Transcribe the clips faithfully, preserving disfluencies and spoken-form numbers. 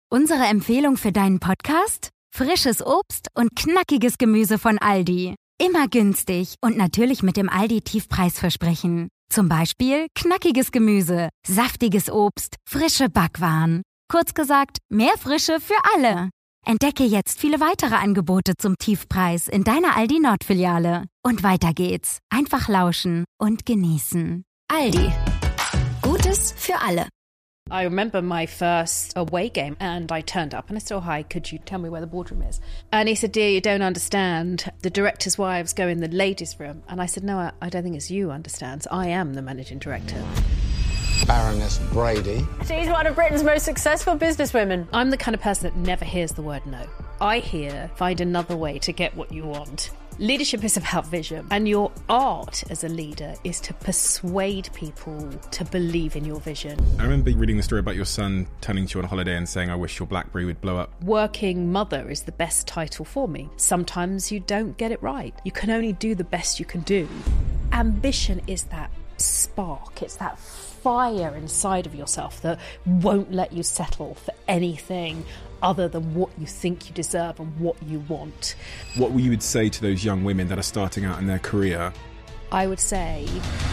Unsere Empfehlung für deinen Podcast? Frisches Obst und knackiges Gemüse von Aldi. Immer günstig und natürlich mit dem Aldi-Tiefpreisversprechen. Zum Beispiel knackiges Gemüse, saftiges Obst, frische Backwaren. Kurz gesagt, mehr Frische für alle. Entdecke jetzt viele weitere Angebote zum Tiefpreis in deiner Aldi Nord-Filiale. Und weiter geht's. Einfach lauschen und genießen. Aldi. Gutes für alle. I remember my first away game and I turned up and I said, oh, hi, could you tell me where the boardroom is? And he said, dear, you don't understand. The director's wives go in the ladies' room. And I said, no, I, I don't think it's you understands. I am the managing director. Baroness Brady. She's one of Britain's most successful businesswomen. I'm the kind of person that never hears the word no. I hear, find another way to get what you want. Leadership is about vision, and your art as a leader is to persuade people to believe in your vision. I remember reading the story about your son turning to you on holiday and saying, I wish your BlackBerry would blow up. Working mother is the best title for me. Sometimes you don't get it right. You can only do the best you can do. Ambition is that spark, it's that fire inside of yourself that won't let you settle for anything other than what you think you deserve and what you want. What you would say to those young women that are starting out in their career? I would say...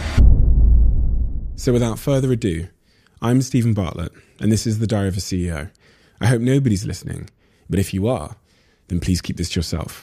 So without further ado, I'm Stephen Bartlett, and this is The Diary of a C E O. I hope nobody's listening, but if you are, then please keep this to yourself.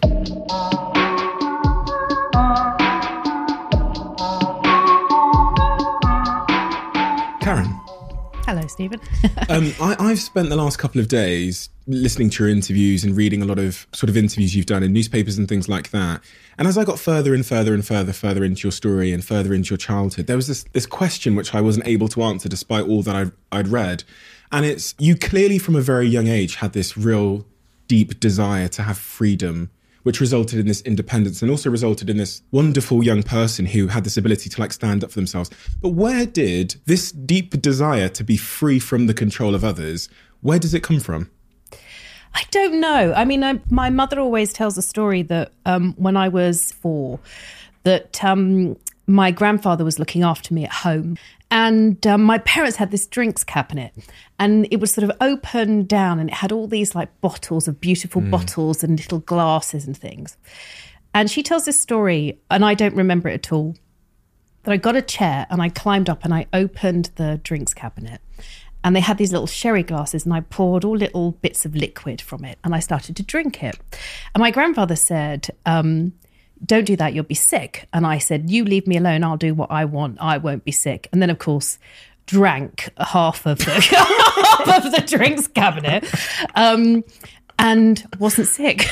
Karen. Hello, Stephen. um, I, I've spent the last couple of days listening to your interviews and reading a lot of sort of interviews you've done in newspapers and things like that. And as I got further and further and further, further into your story and further into your childhood, there was this, this question which I wasn't able to answer despite all that I'd, I'd read. And it's, you clearly from a very young age had this real deep desire to have freedom, which resulted in this independence and also resulted in this wonderful young person who had this ability to like stand up for themselves. But where did this deep desire to be free from the control of others, where does it come from? I don't know. I mean, I, my mother always tells a story that um, when I was four, that um, my grandfather was looking after me at home. And um, my parents had this drinks cabinet and it was sort of open down and it had all these like bottles of beautiful mm. bottles and little glasses and things. And she tells this story and I don't remember it at all. That I got a chair and I climbed up and I opened the drinks cabinet and they had these little sherry glasses and I poured all little bits of liquid from it and I started to drink it. And my grandfather said, um, don't do that, you'll be sick. And I said, you leave me alone, I'll do what I want, I won't be sick. And then, of course, drank half of the, half of the drinks cabinet um, and wasn't sick.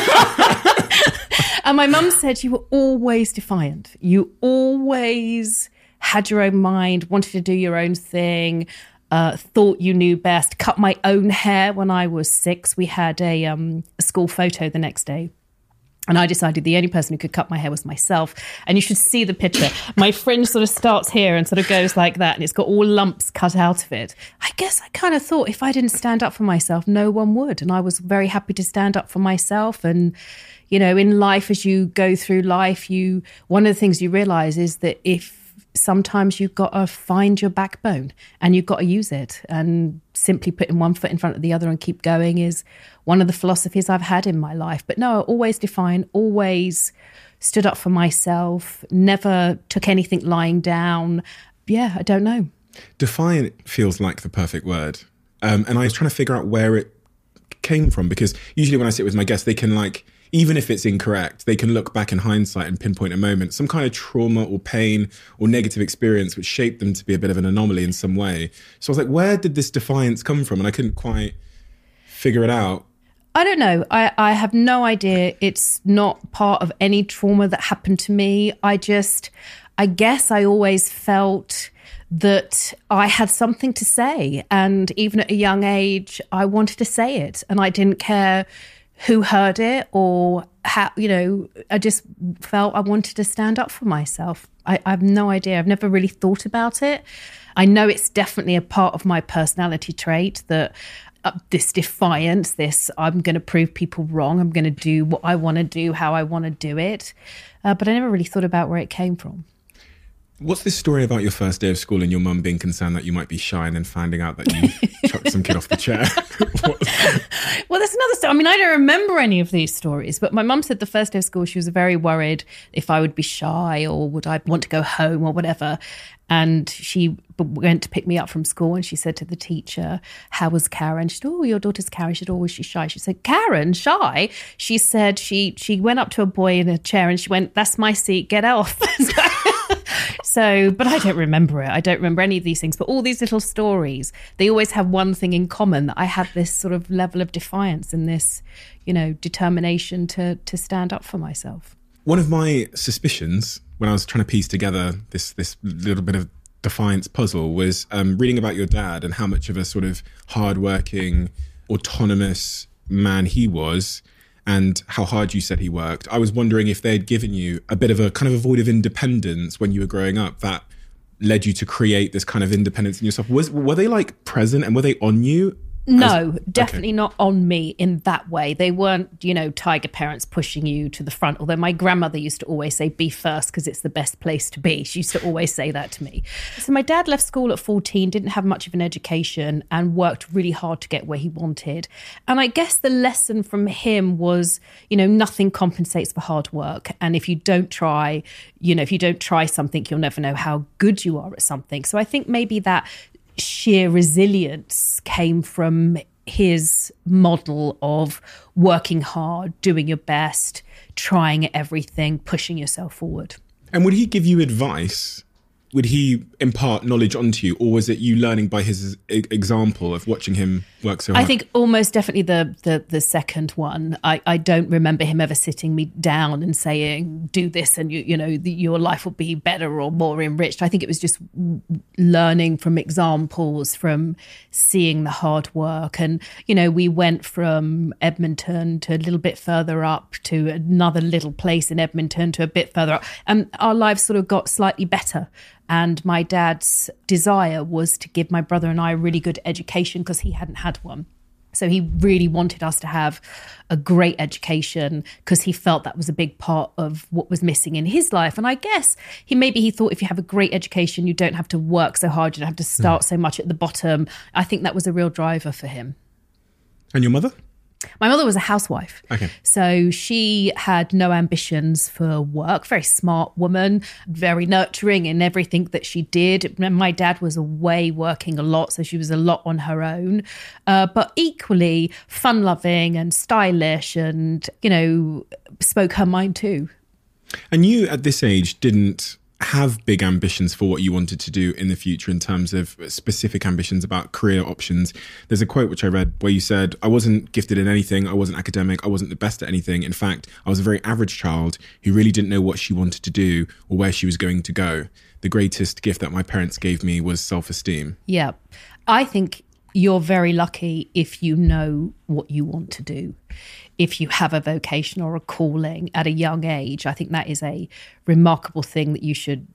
And my mum said, you were always defiant. You always had your own mind, wanted to do your own thing, uh, thought you knew best, cut my own hair when I was six. We had a, um, a school photo the next day. And I decided the only person who could cut my hair was myself. And you should see the picture. My fringe sort of starts here and sort of goes like that. And it's got all lumps cut out of it. I guess I kind of thought if I didn't stand up for myself, no one would. And I was very happy to stand up for myself. And, you know, in life, as you go through life, you one of the things you realize is that if sometimes you've got to find your backbone and you've got to use it. And simply putting one foot in front of the other and keep going is one of the philosophies I've had in my life. But no, always defiant, always stood up for myself, never took anything lying down. Yeah, I don't know. Defiant feels like the perfect word. Um, and I was trying to figure out where it came from, because usually when I sit with my guests, they can like, even if it's incorrect, they can look back in hindsight and pinpoint a moment, some kind of trauma or pain or negative experience which shaped them to be a bit of an anomaly in some way. So I was like, where did this defiance come from? And I couldn't quite figure it out. I don't know. I, I have no idea. It's not part of any trauma that happened to me. I just, I guess I always felt that I had something to say. And even at a young age, I wanted to say it. And I didn't care who heard it or how, you know, I just felt I wanted to stand up for myself. I, I have no idea. I've never really thought about it. I know it's definitely a part of my personality trait that uh, this defiance, this I'm going to prove people wrong. I'm going to do what I want to do, how I want to do it. Uh, but I never really thought about where it came from. What's this story about your first day of school and your mum being concerned that you might be shy and then finding out that you chucked some kid off the chair? Well, there's another story. I mean, I don't remember any of these stories, but my mum said the first day of school she was very worried if I would be shy or would I want to go home or whatever. And she went to pick me up from school and she said to the teacher, how was Karen? She said, oh, your daughter's Karen. She said, oh, was she shy? She said, Karen, shy? She said she she went up to a boy in a chair and she went, that's my seat, get off. So, but I don't remember it. I don't remember any of these things. But all these little stories, they always have one thing in common, that I had this sort of level of defiance and this, you know, determination to to stand up for myself. One of my suspicions when I was trying to piece together this this little bit of defiance puzzle was um, reading about your dad and how much of a sort of hardworking, autonomous man he was, and how hard you said he worked. I was wondering if they'd given you a bit of a kind of a void of independence when you were growing up that led you to create this kind of independence in yourself. Was were they like present and were they on you? No, As, definitely okay. not on me in that way. They weren't, you know, tiger parents pushing you to the front. Although my grandmother used to always say, be first because it's the best place to be. She used to always say that to me. So my dad left school at fourteen, didn't have much of an education and worked really hard to get where he wanted. And I guess the lesson from him was, you know, nothing compensates for hard work. And if you don't try, you know, if you don't try something, you'll never know how good you are at something. So I think maybe that sheer resilience came from his model of working hard, doing your best, trying everything, pushing yourself forward. And would he give you advice? Would he impart knowledge onto you, or was it you learning by his e- example of watching him work so hard? I think almost definitely the the, the second one. I, I don't remember him ever sitting me down and saying, do this and you you know the, your life will be better or more enriched. I think it was just learning from examples, from seeing the hard work. And, you know, we went from Edmonton to a little bit further up to another little place in Edmonton to a bit further up. And our lives sort of got slightly better. And my dad's desire was to give my brother and I a really good education because he hadn't had one. So he really wanted us to have a great education because he felt that was a big part of what was missing in his life. And I guess he maybe he thought if you have a great education, you don't have to work so hard, you don't have to start mm. so much at the bottom. I think that was a real driver for him. And your mother? My mother was a housewife. Okay. So she had no ambitions for work, very smart woman, very nurturing in everything that she did. My dad was away working a lot, so she was a lot on her own, uh, but equally fun-loving and stylish and, you know, spoke her mind too. And you at this age didn't have big ambitions for what you wanted to do in the future in terms of specific ambitions about career options. There's a quote which I read where you said, I wasn't gifted in anything, I wasn't academic, I wasn't the best at anything. In fact, I was a very average child who really didn't know what she wanted to do or where she was going to go. The greatest gift that my parents gave me was self-esteem. Yeah. I think you're very lucky if you know what you want to do. If you have a vocation or a calling at a young age, I think that is a remarkable thing that you should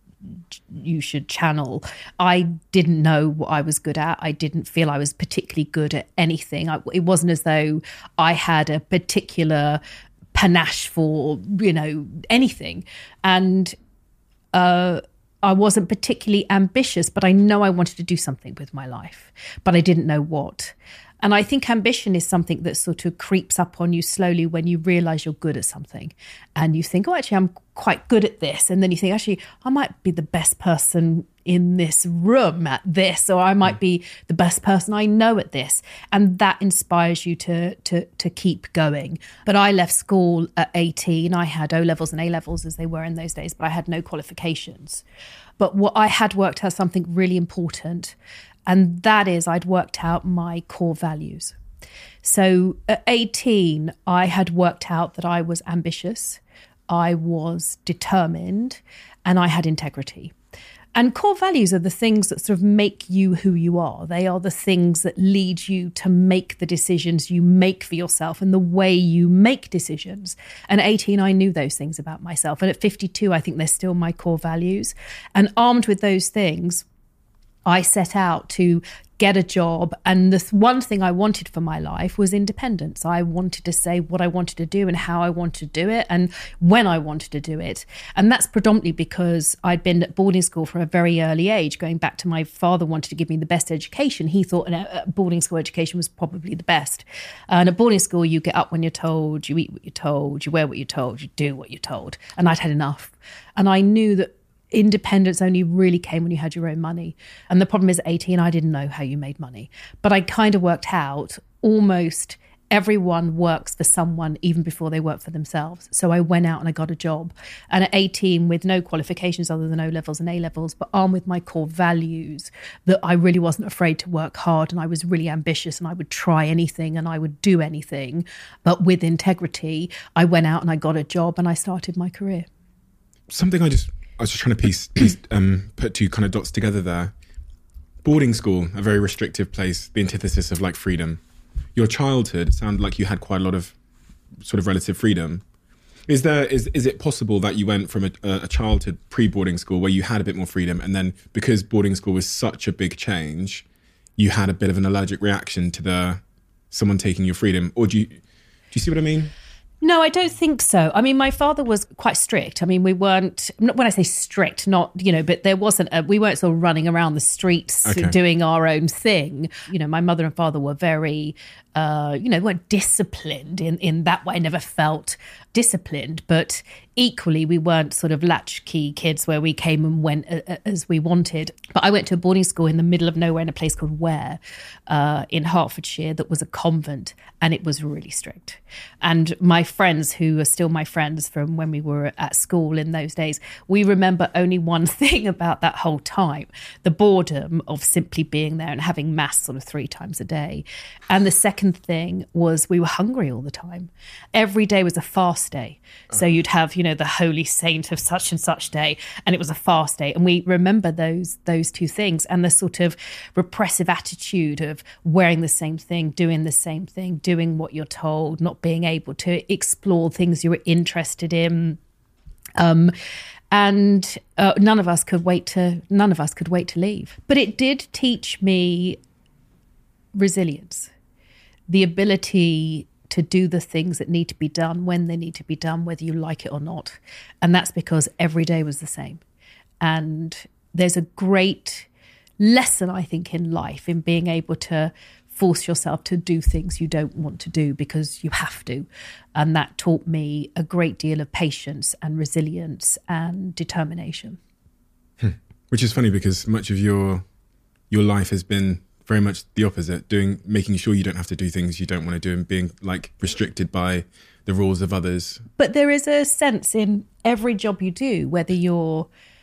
you should channel. I didn't know what I was good at. I didn't feel I was particularly good at anything. I, it wasn't as though I had a particular panache for, you know, anything. And uh, I wasn't particularly ambitious, but I know I wanted to do something with my life, but I didn't know what. And I think ambition is something that sort of creeps up on you slowly when you realize you're good at something and you think, oh, actually, I'm quite good at this. And then you think, actually, I might be the best person in this room at this, or I might be the best person I know at this. And that inspires you to to to keep going. But I left school at eighteen. I had O-levels and A-levels as they were in those days, but I had no qualifications. But what I had worked out something really important. And that is, I'd worked out my core values. So at eighteen, I had worked out that I was ambitious, I was determined, and I had integrity. And core values are the things that sort of make you who you are. They are the things that lead you to make the decisions you make for yourself and the way you make decisions. And at eighteen, I knew those things about myself. And at fifty-two, I think they're still my core values. And armed with those things, I set out to get a job. And the one thing I wanted for my life was independence. I wanted to say what I wanted to do and how I wanted to do it and when I wanted to do it. And that's predominantly because I'd been at boarding school from a very early age, going back to my father wanted to give me the best education. He thought a boarding school education was probably the best. And at boarding school, you get up when you're told, you eat what you're told, you wear what you're told, you do what you're told. And I'd had enough. And I knew that independence only really came when you had your own money. And the problem is at eighteen, I didn't know how you made money. But I kind of worked out almost everyone works for someone even before they work for themselves. So I went out and I got a job. And at eighteen, with no qualifications other than O-levels and A-levels, but armed with my core values, that I really wasn't afraid to work hard and I was really ambitious and I would try anything and I would do anything. But with integrity, I went out and I got a job and I started my career. Something I just... I was just trying to piece, piece um, put two kind of dots together there. Boarding school, a very restrictive place, the antithesis of like freedom. Your childhood, it sounded like you had quite a lot of sort of relative freedom. Is there is is it possible that you went from a, a childhood pre-boarding school where you had a bit more freedom, and then because boarding school was such a big change, you had a bit of an allergic reaction to the someone taking your freedom? Or do you do you see what I mean? No, I don't think so. I mean, my father was quite strict. I mean, we weren't, when I say strict, not, you know, but there wasn't, a, we weren't sort of running around the streets Okay. doing our own thing. You know, my mother and father were very, uh, you know, weren't disciplined in, in that way. I never felt disciplined, but equally we weren't sort of latchkey kids where we came and went a, a, as we wanted. But I went to a boarding school in the middle of nowhere in a place called Ware uh, in Hertfordshire that was a convent, and it was really strict. And my friends, who are still my friends from when we were at school in those days, we remember only one thing about that whole time: the boredom of simply being there and having mass sort of three times a day. And the second thing was we were hungry all the time. Every day was a fast day. So you'd have, you know, the holy saint of such and such day, and it was a fast day. And we remember those those two things, and the sort of repressive attitude of wearing the same thing, doing the same thing, doing what you're told, not being able to explore things you were interested in. Um, and uh, none of us could wait to none of us could wait to leave. But it did teach me resilience, the ability to do the things that need to be done when they need to be done, whether you like it or not. And that's because every day was the same. And there's a great lesson, I think, in life in being able to force yourself to do things you don't want to do because you have to. And that taught me a great deal of patience and resilience and determination. Hmm. Which is funny because much of your your life has been very much the opposite, doing, making sure you don't have to do things you don't want to do and being like restricted by the rules of others. But there is a sense in every job you do, whether you're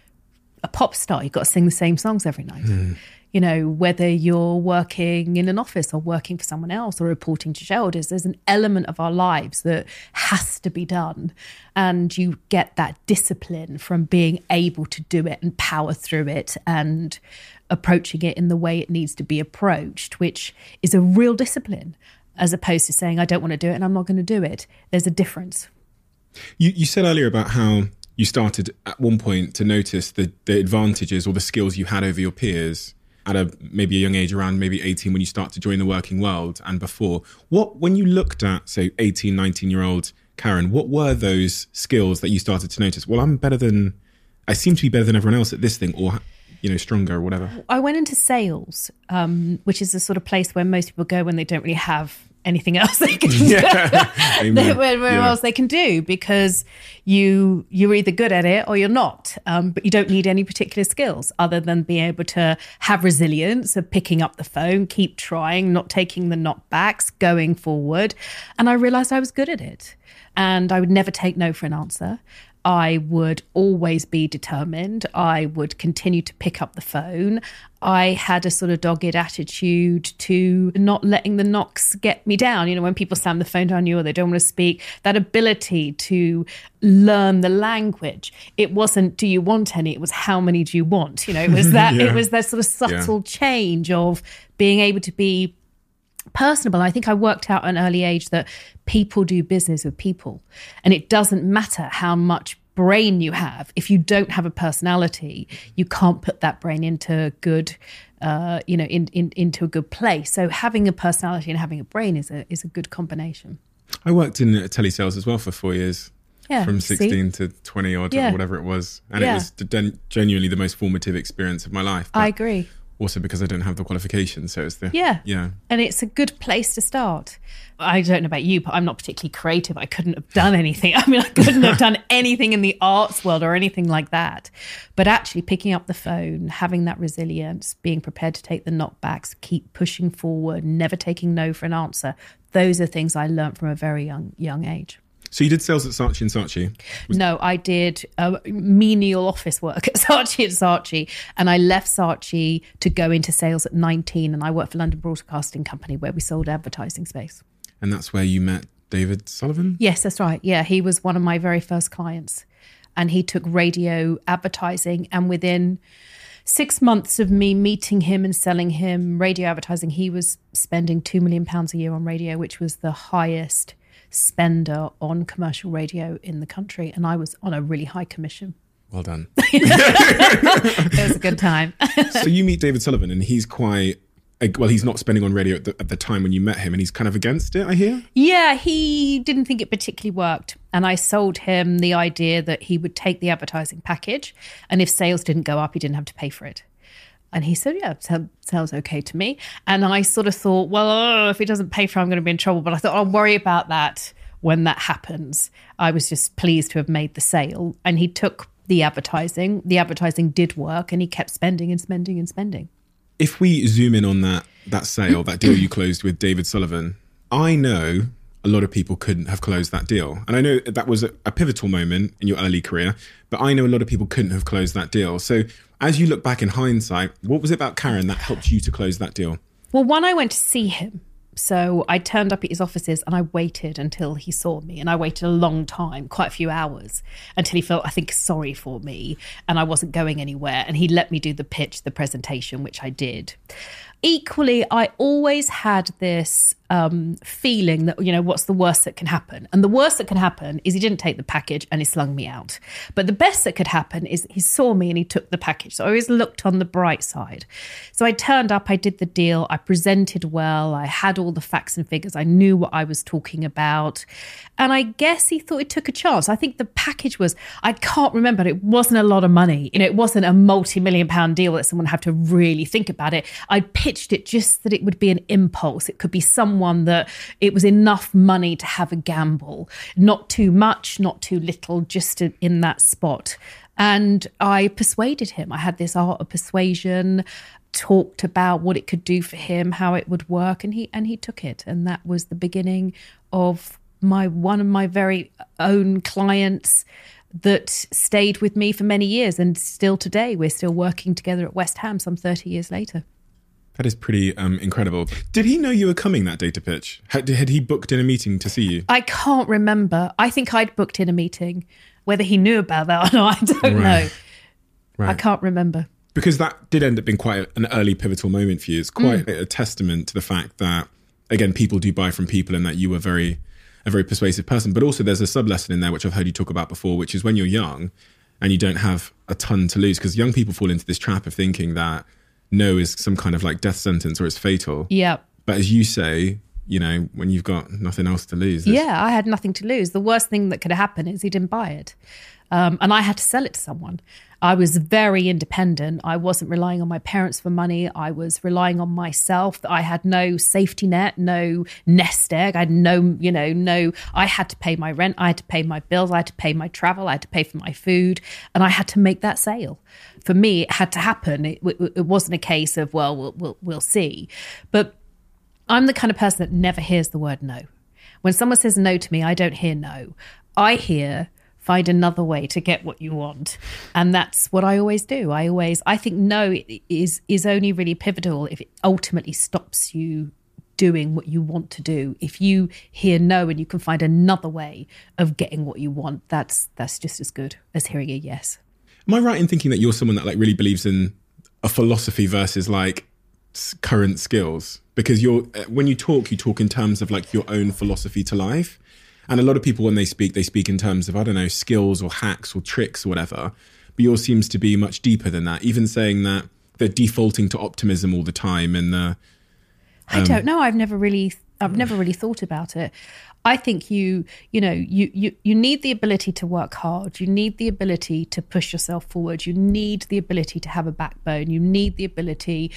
a pop star, you've got to sing the same songs every night. Mm. You know, whether you're working in an office or working for someone else or reporting to shareholders, there's an element of our lives that has to be done. And you get that discipline from being able to do it and power through it and approaching it in the way it needs to be approached, which is a real discipline, as opposed to saying, I don't want to do it and I'm not going to do it. There's a difference. You, you said earlier about how you started at one point to notice the, the advantages or the skills you had over your peers at a maybe a young age, around maybe eighteen, when you start to join the working world and before. What, when you looked at, say, eighteen, nineteen-year-old Karen, what were those skills that you started to notice? Well, I'm better than, I seem to be better than everyone else at this thing, or, you know, stronger or whatever. I went into sales, um, which is the sort of place where most people go when they don't really have anything else they can do. Yeah. where yeah. else they can do, because you you're either good at it or you're not, um, but you don't need any particular skills other than being able to have resilience of picking up the phone, keep trying, not taking the knockbacks, going forward. And I realized I was good at it, and I would never take no for an answer. I would always be determined. I would continue to pick up the phone. I had a sort of dogged attitude to not letting the knocks get me down. You know, when people slam the phone down you or they don't want to speak, that ability to learn the language. It wasn't, do you want any? It was, how many do you want? You know, it was that, yeah. it was that sort of subtle yeah. change of being able to be personable. I think I worked out at an early age that people do business with people, and it doesn't matter how much brain you have, if you don't have a personality, you can't put that brain into good, uh, you know, in, in, into a good place. So having a personality and having a brain is a is a good combination. I worked in telesales as well for four years. Yeah, from sixteen see? to twenty odd Yeah. or whatever it was. And Yeah. it was gen- genuinely the most formative experience of my life. But I agree. Also because I don't have the qualifications. So it's the, Yeah. yeah. And it's a good place to start. I don't know about you, but I'm not particularly creative. I couldn't have done anything. I mean, I couldn't have done anything in the arts world or anything like that. But actually picking up the phone, having that resilience, being prepared to take the knockbacks, keep pushing forward, never taking no for an answer. Those are things I learned from a very young young age. So you did sales at Saatchi and Saatchi? No, I did uh, menial office work at Saatchi and Saatchi, and I left Saatchi to go into sales at nineteen, and I worked for London Broadcasting Company where we sold advertising space. And that's where you met David Sullivan? Yes, that's right. Yeah, he was one of my very first clients, and he took radio advertising, and within six months of me meeting him and selling him radio advertising, he was spending two million pounds a year on radio, which was the highest spender on commercial radio in the country, and I was on a really high commission. Well done. It was a good time. So you meet David Sullivan and he's quite, well, he's not spending on radio at the, at the time when you met him, and he's kind of against it, I hear? Yeah, he didn't think it particularly worked, and I sold him the idea that he would take the advertising package, and if sales didn't go up, he didn't have to pay for it. And he said, yeah, so, sounds okay to me. And I sort of thought, well, oh, if he doesn't pay for it, I'm going to be in trouble. But I thought, I'll worry about that when that happens. I was just pleased to have made the sale. And he took the advertising. The advertising did work, and he kept spending and spending and spending. If we zoom in on that that sale, that deal you closed with David Sullivan, I know a lot of people couldn't have closed that deal. And I know that was a, a pivotal moment in your early career, but I know a lot of people couldn't have closed that deal. So as you look back in hindsight, what was it about Karen that helped you to close that deal? Well, one, I went to see him. So I turned up at his offices and I waited until he saw me. And I waited a long time, quite a few hours, until he felt, I think, sorry for me. And I wasn't going anywhere. And he let me do the pitch, the presentation, which I did. Equally, I always had this um, feeling that, you know, what's the worst that can happen? And the worst that can happen is he didn't take the package and he slung me out. But the best that could happen is he saw me and he took the package. So I always looked on the bright side. So I turned up, I did the deal, I presented well, I had all the facts and figures, I knew what I was talking about. And I guess he thought he took a chance. I think the package was, I can't remember, but it wasn't a lot of money. You know, it wasn't a multi-million pound deal that someone had to really think about it. I pitched it just that it would be an impulse. It could be someone that it was enough money to have a gamble. Not too much, not too little, just in that spot. And I persuaded him. I had this art of persuasion, talked about what it could do for him, how it would work, and he and he took it. And that was the beginning of my one of my very own clients that stayed with me for many years. And still today, we're still working together at West Ham some thirty years later. That is pretty um, incredible. Did he know you were coming that day to pitch? Had, had he booked in a meeting to see you? I can't remember. I think I'd booked in a meeting. Whether he knew about that or not, I don't Right. know. Right. I can't remember. Because that did end up being quite an early pivotal moment for you. It's quite Mm. a testament to the fact that, again, people do buy from people and that you were very a very persuasive person. But also there's a sub-lesson in there, which I've heard you talk about before, which is when you're young and you don't have a ton to lose. Because young people fall into this trap of thinking that no is some kind of like death sentence or it's fatal. Yeah. But as you say, you know, when you've got nothing else to lose. there's- Yeah, I had nothing to lose. The worst thing that could happen is he didn't buy it. Um, and I had to sell it to someone. I was very independent. I wasn't relying on my parents for money. I was relying on myself. I had no safety net, no nest egg. I had no, you know, no, I had to pay my rent. I had to pay my bills. I had to pay my travel. I had to pay for my food. And I had to make that sale. For me, it had to happen. It, it wasn't a case of, well, we'll, we'll, we'll see. But I'm the kind of person that never hears the word no. When someone says no to me, I don't hear no. I hear find another way to get what you want. And that's what I always do. I always, I think no is is only really pivotal if it ultimately stops you doing what you want to do. If you hear no and you can find another way of getting what you want, that's that's just as good as hearing a yes. Am I right in thinking that you're someone that like really believes in a philosophy versus like s- current skills? Because you're when you talk, you talk in terms of like your own philosophy to life. And a lot of people, when they speak, they speak in terms of, I don't know, skills or hacks or tricks or whatever. But yours seems to be much deeper than that, even saying that they're defaulting to optimism all the time. And the, um, I don't know. I've never really, I've never really thought about it. I think you, you know, you, you, you need the ability to work hard. You need the ability to push yourself forward. You need the ability to have a backbone. You need the ability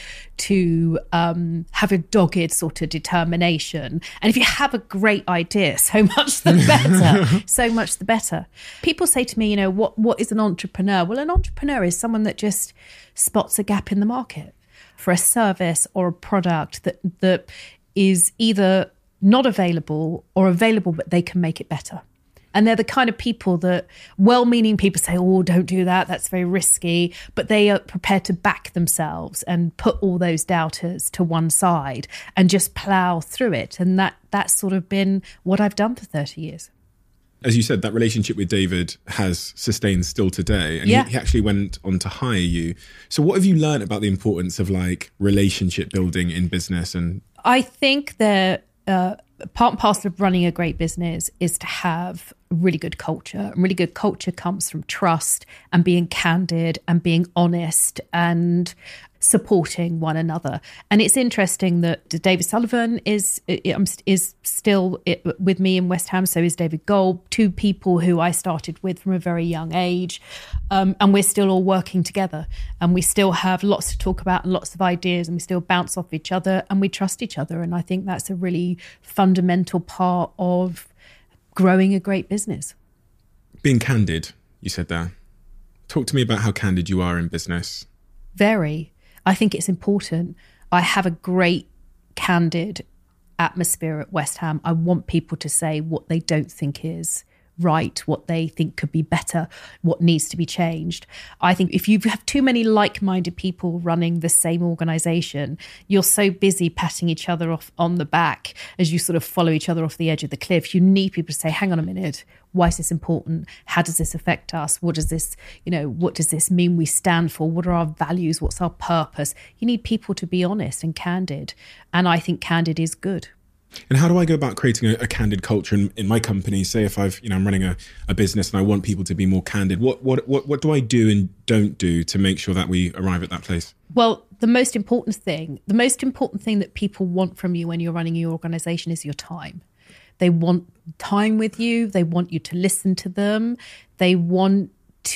to um, have a dogged sort of determination. And if you have a great idea, so much the better, so much the better. People say to me, you know, what, what is an entrepreneur? Well, an entrepreneur is someone that just spots a gap in the market for a service or a product that that is either not available or available, but they can make it better. And they're the kind of people that well-meaning people say, oh, don't do that, that's very risky. But they are prepared to back themselves and put all those doubters to one side and just plow through it. And that that's sort of been what I've done for thirty years. As you said, that relationship with David has sustained still today. And yeah. he, he actually went on to hire you. So what have you learned about the importance of like relationship building in business? And I think that Uh, part and parcel of running a great business is to have really good culture. And really good culture comes from trust and being candid and being honest and supporting one another. And it's interesting that David Sullivan is is still with me in West Ham. So is David Gold, two people who I started with from a very young age. Um, and we're still all working together. And we still have lots to talk about and lots of ideas. And we still bounce off each other and we trust each other. And I think that's a really fundamental part of growing a great business. Being candid, you said there. Talk to me about how candid you are in business. Very. I think it's important. I have a great, candid atmosphere at West Ham. I want people to say what they don't think is right, what they think could be better, what needs to be changed. I think if you have too many like-minded people running the same organisation, you're so busy patting each other off on the back as you sort of follow each other off the edge of the cliff. You need people to say, hang on a minute, why is this important? How does this affect us? What does this, you know, what does this mean we stand for? What are our values? What's our purpose? You need people to be honest and candid. And I think candid is good. And how do I go about creating a, a candid culture in, in my company? Say if I've, you know, I'm running a, a business and I want people to be more candid. What, what, what, what do I do and don't do to make sure that we arrive at that place? Well, the most important thing, the most important thing that people want from you when you're running your organisation is your time. They want time with you. They want you to listen to them. They want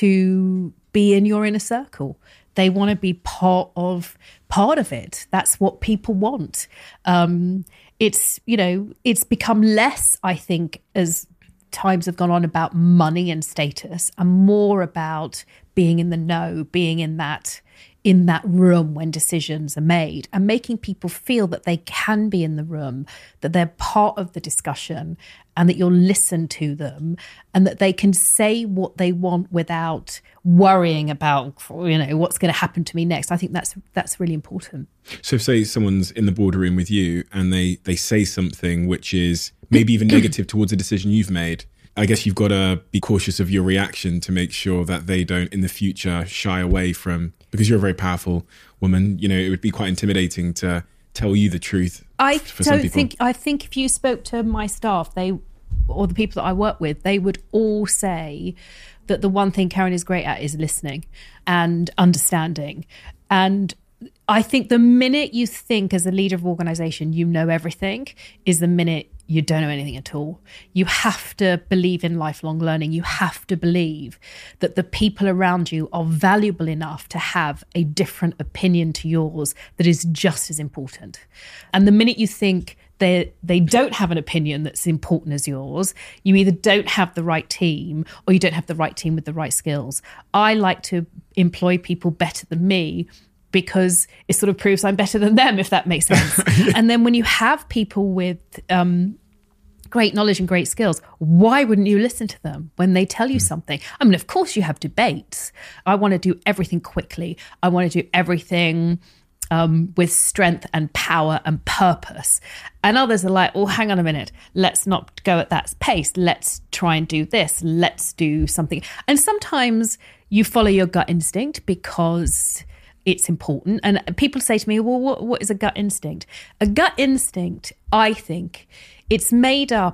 to be in your inner circle. They want to be part of part of it. That's what people want. Um, it's, you know, it's become less, I think, as times have gone on, about money and status, and more about being in the know, being in that in that room when decisions are made, and making people feel that they can be in the room, that they're part of the discussion, and that you'll listen to them, and that they can say what they want without worrying about, you know, what's going to happen to me next. I think that's that's really important. So if, say, someone's in the boardroom with you and they they say something which is maybe even negative towards a decision you've made, I guess you've got to be cautious of your reaction to make sure that they don't in the future shy away from, because you're a very powerful woman, you know, it would be quite intimidating to tell you the truth. I for some don't people. think, I think if you spoke to my staff, they, or the people that I work with, they would all say that the one thing Karen is great at is listening and understanding. And I think the minute you think as a leader of organisation, you know everything, is the minute you don't know anything at all. You have to believe in lifelong learning. You have to believe that the people around you are valuable enough to have a different opinion to yours that is just as important. And the minute you think they they don't have an opinion that's important as yours, you either don't have the right team or you don't have the right team with the right skills. I like to employ people better than me, because it sort of proves I'm better than them, if that makes sense. Yeah. And then when you have people with um, great knowledge and great skills, why wouldn't you listen to them when they tell you mm. something? I mean, of course you have debates. I want to do everything quickly. I want to do everything um, with strength and power and purpose. And others are like, oh, hang on a minute. Let's not go at that pace. Let's try and do this. Let's do something. And sometimes you follow your gut instinct because it's important. And people say to me, well, what, what is a gut instinct? A gut instinct, I think, it's made up of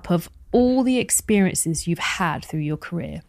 all the experiences you've had through your career.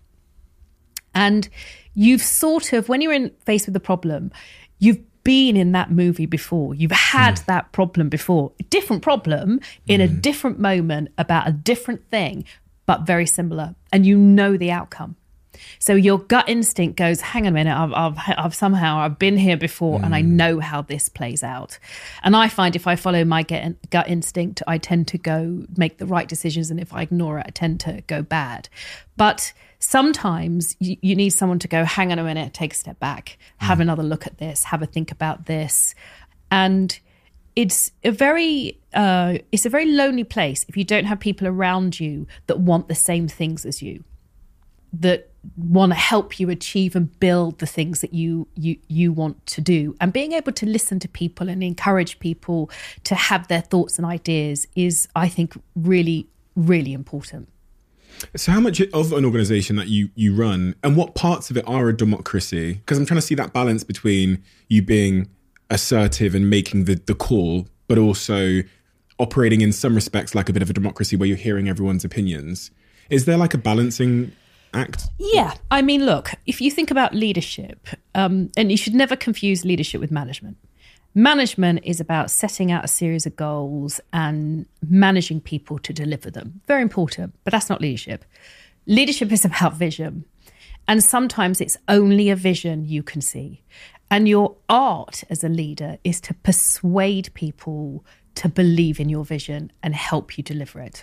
And you've sort of, when you're in faced with a problem, you've been in that movie before. You've had mm. that problem before. A different problem in mm. a different moment about a different thing, but very similar. And you know the outcome. So your gut instinct goes, hang on a minute, I've, I've, I've somehow, I've been here before mm. and I know how this plays out. And I find if I follow my gut, gut instinct, I tend to go make the right decisions. And if I ignore it, I tend to go bad. But sometimes you, you need someone to go, hang on a minute, take a step back, have mm. another look at this, have a think about this. And it's a very, uh, it's a very lonely place if you don't have people around you that want the same things as you, that want to help you achieve and build the things that you you you want to do. And being able to listen to people and encourage people to have their thoughts and ideas is, I think, really, really important. So how much of an organisation that you you run, and what parts of it are a democracy? Because I'm trying to see that balance between you being assertive and making the, the call, but also operating in some respects like a bit of a democracy where you're hearing everyone's opinions. Is there like a balancing act? Yeah. I mean, look, if you think about leadership, um, and you should never confuse leadership with management. Management is about setting out a series of goals and managing people to deliver them. Very important, but that's not leadership. Leadership is about vision. And sometimes it's only a vision you can see. And your art as a leader is to persuade people to believe in your vision and help you deliver it.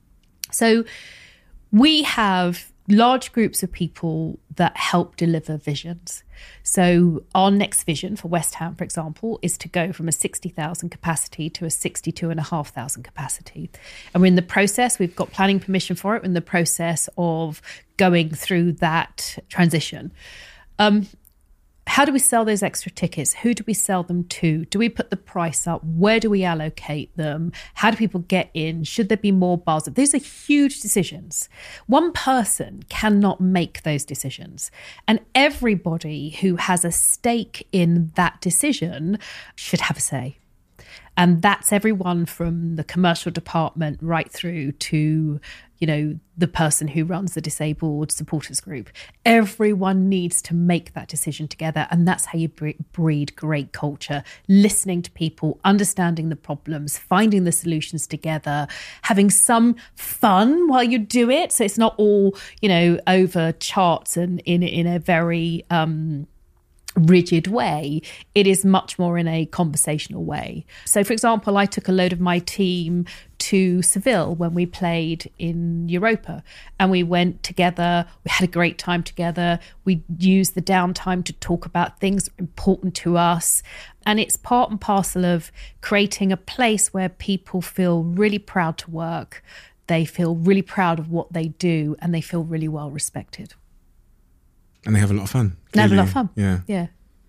So we have large groups of people that help deliver visions. So our next vision for West Ham, for example, is to go from a sixty thousand capacity to a sixty-two and a half thousand capacity. And we're in the process, we've got planning permission for it, we're in the process of going through that transition. Um, How do we sell those extra tickets? Who do we sell them to? Do we put the price up? Where do we allocate them? How do people get in? Should there be more bars? These are huge decisions. One person cannot make those decisions. And everybody who has a stake in that decision should have a say. And that's everyone from the commercial department right through to, you know, the person who runs the disabled supporters group. Everyone needs to make that decision together. And that's how you breed great culture, listening to people, understanding the problems, finding the solutions together, having some fun while you do it. So it's not all, you know, over charts and in, in a very um, rigid way. It is much more in a conversational way. So, for example, I took a load of my team to Seville when we played in Europa, and we went together. We had a great time together. We used the downtime to talk about things important to us. And it's part and parcel of creating a place where people feel really proud to work. They feel really proud of what they do, and they feel really well respected. And they have a lot of fun. They have a lot of fun. Yeah. Yeah.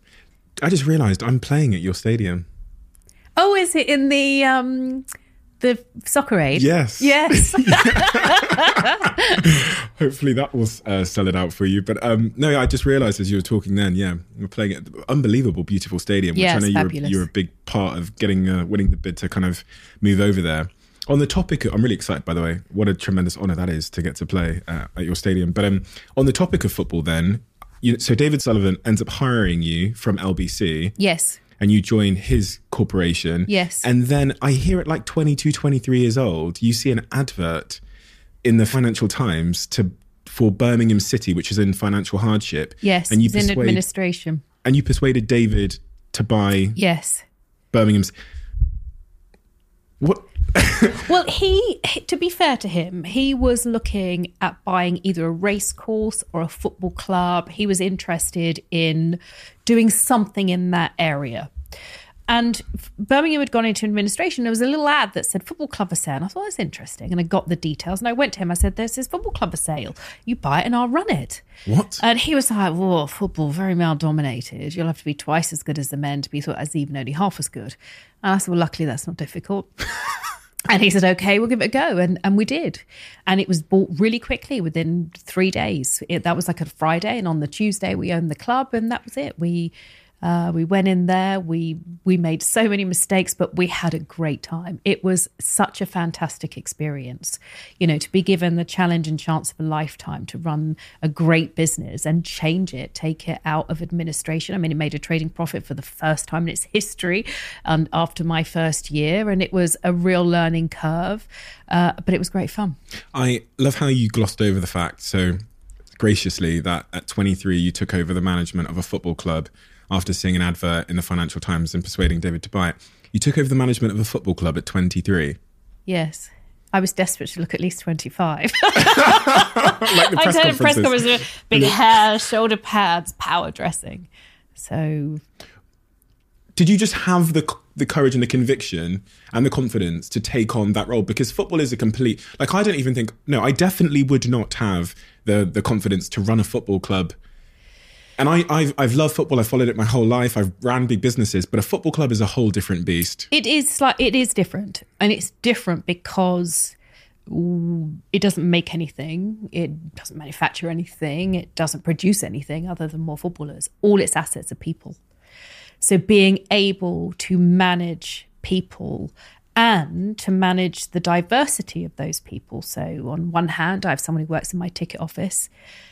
I just realised I'm playing at your stadium. Oh, is it in the um, the soccer aid? Yes. Yes. Hopefully that will uh, sell it out for you. But um, no, I just realised as you were talking then, yeah, we're playing at the unbelievable, beautiful stadium, which yes, I know you're, fabulous. you're a big part of getting uh, winning the bid to kind of move over there. On the topic, I'm really excited, by the way. What a tremendous honour that is to get to play uh, at your stadium. But um, on the topic of football then, you, so David Sullivan ends up hiring you from L B C. Yes. And you join his corporation. Yes. And then I hear at like twenty-two, twenty-three years old, you see an advert in the Financial Times to for Birmingham City, which is in financial hardship. Yes, and you it's in administration. And you persuaded David to buy yes. Birmingham's... What... Well, he, to be fair to him, he was looking at buying either a race course or a football club. He was interested in doing something in that area. And Birmingham had gone into administration. There was a little ad that said football club for sale. And I thought, that's interesting. And I got the details. And I went to him. I said, there's this football club for sale. You buy it and I'll run it. What? And he was like, whoa, football, very male dominated. You'll have to be twice as good as the men to be thought as even only half as good. And I said, well, luckily that's not difficult. And he said, okay, we'll give it a go. And and we did. And it was bought really quickly within three days. It, that was like a Friday. And on the Tuesday, we owned the club. And that was it. We Uh, we went in there, we we made so many mistakes, but we had a great time. It was such a fantastic experience, you know, to be given the challenge and chance of a lifetime to run a great business and change it, take it out of administration. I mean, it made a trading profit for the first time in its history um, after my first year, and it was a real learning curve, uh, but it was great fun. I love how you glossed over the fact so graciously that at twenty-three you took over the management of a football club after seeing an advert in the Financial Times and persuading David to buy it. You took over the management of a football club at twenty-three. Yes. I was desperate to look at least twenty-five. Like the press I did a press conferences. conference with big hair, shoulder pads, power dressing. So... Did you just have the the courage and the conviction and the confidence to take on that role? Because football is a complete... Like, I don't even think... No, I definitely would not have the the confidence to run a football club. And I, I've, I've loved football. I've followed it my whole life. I've ran big businesses. But a football club is a whole different beast. It is like it is different. And it's different because it doesn't make anything. It doesn't manufacture anything. It doesn't produce anything other than more footballers. All its assets are people. So being able to manage people and to manage the diversity of those people. So on one hand, I have someone who works in my ticket office.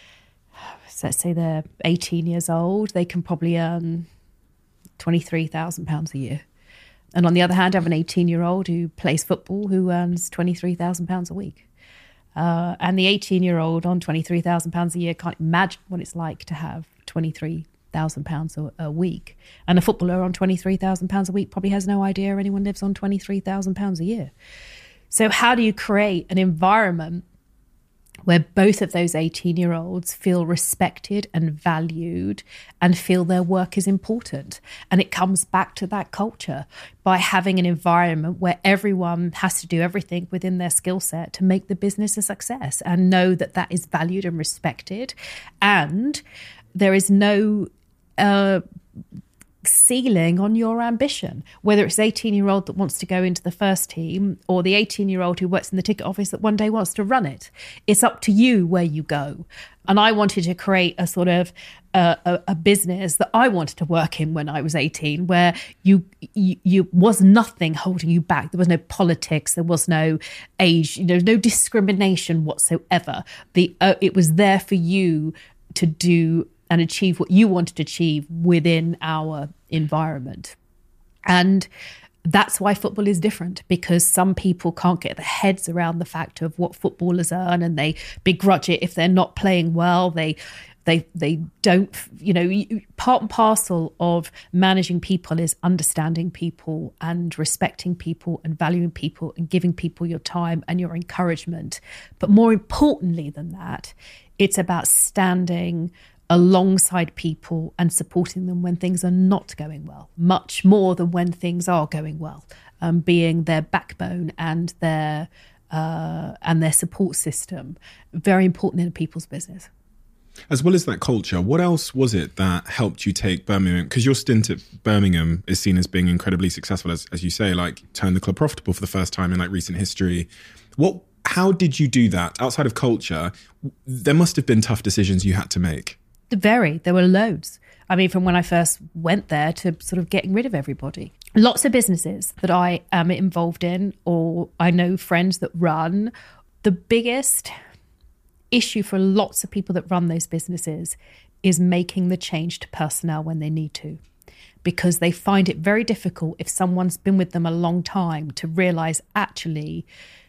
So let's say they're eighteen years old. They can probably earn twenty-three thousand pounds a year. And on the other hand, I have an eighteen-year-old who plays football who earns twenty-three thousand pounds a week. Uh, and the eighteen-year-old on twenty-three thousand pounds a year can't imagine what it's like to have twenty-three thousand pounds a week. And a footballer on twenty-three thousand pounds a week probably has no idea anyone lives on twenty-three thousand pounds a year. So how do you create an environment where both of those eighteen-year-olds feel respected and valued and feel their work is important? And it comes back to that culture by having an environment where everyone has to do everything within their skill set to make the business a success and know that that is valued and respected. And there is no uh, ceiling on your ambition, whether it's the eighteen-year-old that wants to go into the first team or the eighteen-year-old who works in the ticket office that one day wants to run it. It's up to you where you go. And I wanted to create a sort of uh, a, a business that I wanted to work in when I was eighteen, where you, you you was nothing holding you back. There was no politics. There was no age. There was no discrimination whatsoever. The uh, it was there for you to do and achieve what you wanted to achieve within our environment. And that's why football is different, because some people can't get their heads around the fact of what footballers earn, and they begrudge it if they're not playing well. They they they don't, you know, part and parcel of managing people is understanding people and respecting people and valuing people and giving people your time and your encouragement. But more importantly than that, it's about standing alongside people and supporting them when things are not going well, much more than when things are going well, um, being their backbone and their uh, and their support system. Very important in a people's business. As well as that culture, what else was it that helped you take Birmingham? Because your stint at Birmingham is seen as being incredibly successful, as, as you say, like turned the club profitable for the first time in like recent history. What? How did you do that? Outside of culture, there must have been tough decisions you had to make. Very. There were loads. I mean, from when I first went there to sort of getting rid of everybody. Lots of businesses that I am involved in, or I know friends that run. The biggest issue for lots of people that run those businesses is making the change to personnel when they need to, because they find it very difficult if someone's been with them a long time to realise actually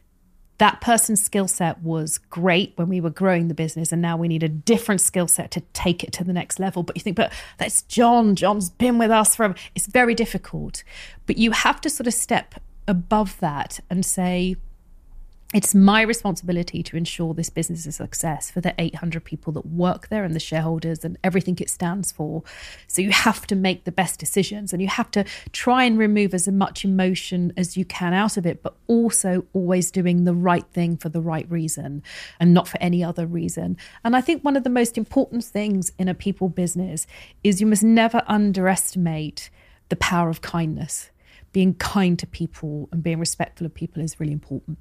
that person's skill set was great when we were growing the business, and now we need a different skill set to take it to the next level. But you think, but that's John. John's been with us forever. It's very difficult. But you have to sort of step above that and say, it's my responsibility to ensure this business is a success for the eight hundred people that work there and the shareholders and everything it stands for. So you have to make the best decisions, and you have to try and remove as much emotion as you can out of it, but also always doing the right thing for the right reason and not for any other reason. And I think one of the most important things in a people business is you must never underestimate the power of kindness. Being kind to people and being respectful of people is really important.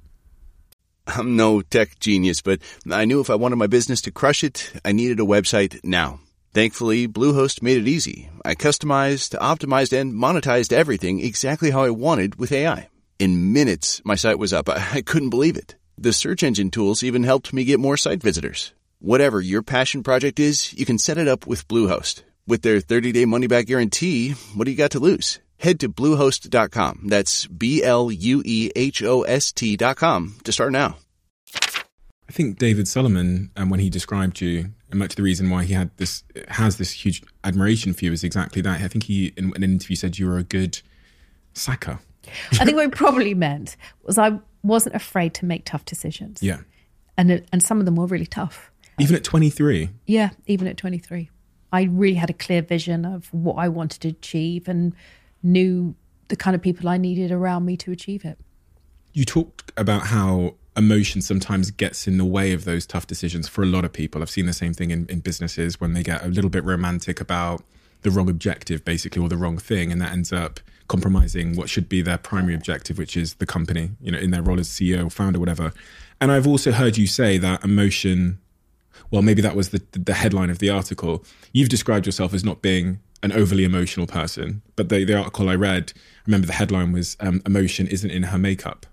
I'm no tech genius, but I knew if I wanted my business to crush it, I needed a website now. Thankfully, Bluehost made it easy. I customized, optimized, and monetized everything exactly how I wanted with A I. In minutes, my site was up. I couldn't believe it. The search engine tools even helped me get more site visitors. Whatever your passion project is, you can set it up with Bluehost. With their thirty-day money-back guarantee, what do you got to lose? Head to bluehost dot com. That's B L U E H O S T dot com to start now. I think David Solomon, um, when he described you, and much of the reason why he had this has this huge admiration for you is exactly that. I think he, in an interview, said you were a good sacker. I think what he probably meant was I wasn't afraid to make tough decisions. Yeah. And it, and some of them were really tough. Even at twenty-three? Yeah, even at twenty-three. I really had a clear vision of what I wanted to achieve and knew the kind of people I needed around me to achieve it. You talked about how emotion sometimes gets in the way of those tough decisions for a lot of people. I've seen the same thing in, in businesses when they get a little bit romantic about the wrong objective, basically, or the wrong thing, and that ends up compromising what should be their primary objective, which is the company, you know, in their role as C E O, founder, whatever. And I've also heard you say that emotion, well, maybe that was the, the headline of the article. You've described yourself as not being an overly emotional person, but the, the article I read, I remember the headline was um, emotion isn't in her makeup.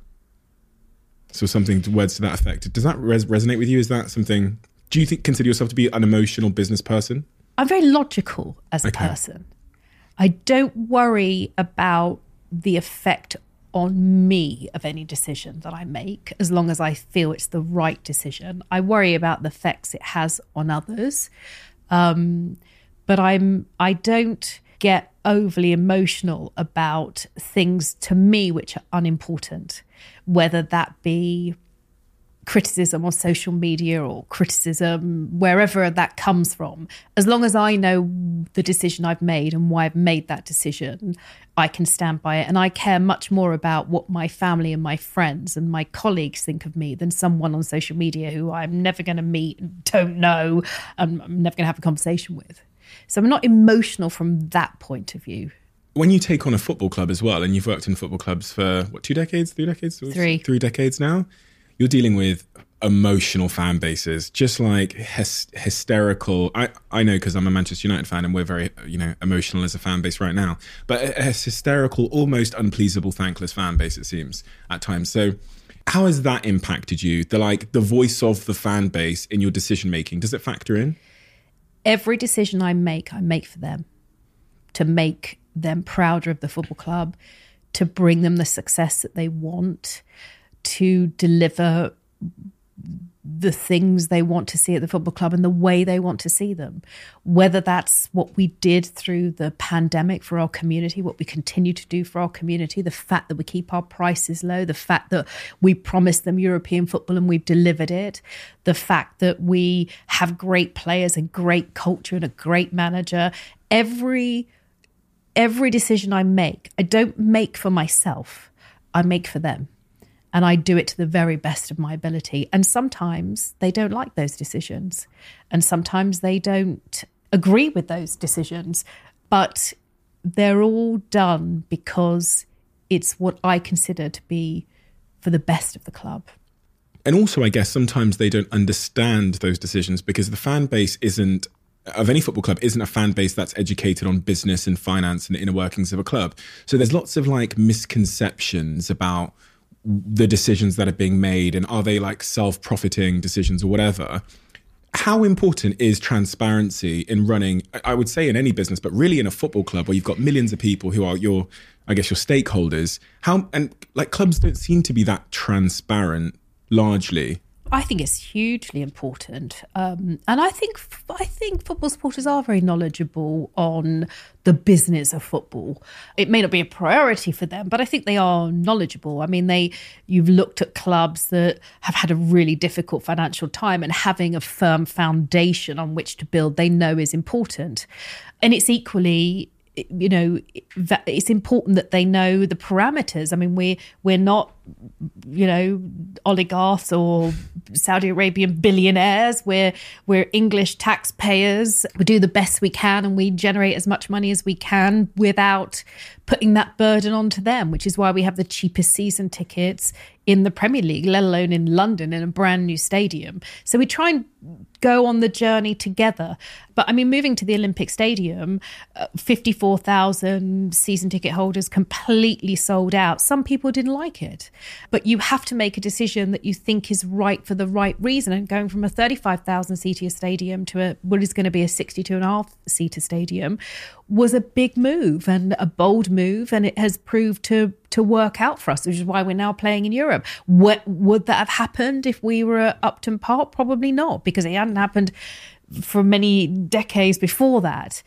So something, words to that effect. Does that res- resonate with you? Is that something, do you think, consider yourself to be an emotional business person? I'm very logical as a Okay. person. I don't worry about the effect on me of any decision that I make, as long as I feel it's the right decision. I worry about the effects it has on others. Um, but I'm, I don't get overly emotional about things to me which are unimportant, whether that be criticism on social media or criticism wherever that comes from. As long as I know the decision I've made and why I've made that decision, I can stand by it. And I care much more about what my family and my friends and my colleagues think of me than someone on social media who I'm never going to meet, don't know, and I'm never going to have a conversation with. So I'm not emotional from that point of view. When you take on a football club as well, and you've worked in football clubs for, what, two decades, three decades? Three. Three decades now, you're dealing with emotional fan bases, just like hys- hysterical. I, I know because I'm a Manchester United fan and we're very, you know, emotional as a fan base right now, but a, a hysterical, almost unpleasable, thankless fan base, it seems, at times. So how has that impacted you? The like the voice of the fan base in your decision making, does it factor in? Every decision I make, I make for them, to make them prouder of the football club, to bring them the success that they want, to deliver the things they want to see at the football club and the way they want to see them. Whether that's what we did through the pandemic for our community, what we continue to do for our community, the fact that we keep our prices low, the fact that we promised them European football and we've delivered it, the fact that we have great players, a great culture and a great manager. Every every decision I make, I don't make for myself, I make for them. And I do it to the very best of my ability. And sometimes they don't like those decisions. And sometimes they don't agree with those decisions. But they're all done because it's what I consider to be for the best of the club. And also, I guess, sometimes they don't understand those decisions because the fan base isn't, of any football club, isn't a fan base that's educated on business and finance and the inner workings of a club. So there's lots of like misconceptions about the decisions that are being made and are they like self-profiting decisions or whatever. How important is transparency in running, I would say in any business, but really in a football club where you've got millions of people who are your, I guess, your stakeholders? How, and like clubs don't seem to be that transparent largely. I think it's hugely important, um, and I think I think football supporters are very knowledgeable on the business of football. It may not be a priority for them, but I think they are knowledgeable. I mean, they you've looked at clubs that have had a really difficult financial time, and having a firm foundation on which to build, they know is important. And it's equally, you know, it's important that they know the parameters. I mean, we we're not you know, oligarchs or Saudi Arabian billionaires. We're we're English taxpayers. We do the best we can and we generate as much money as we can without putting that burden onto them, which is why we have the cheapest season tickets in the Premier League, let alone in London in a brand new stadium. So we try and go on the journey together. But I mean, moving to the Olympic Stadium, uh, fifty-four thousand season ticket holders, completely sold out. Some people didn't like it, but you have to make a decision that you think is right for the right reason. And going from a thirty-five thousand seater stadium to a, what is going to be a sixty-two and a half seater stadium was a big move and a bold move. And it has proved to to work out for us, which is why we're now playing in Europe. What would that have happened if we were at Upton Park? Probably not, because it hadn't happened for many decades before that.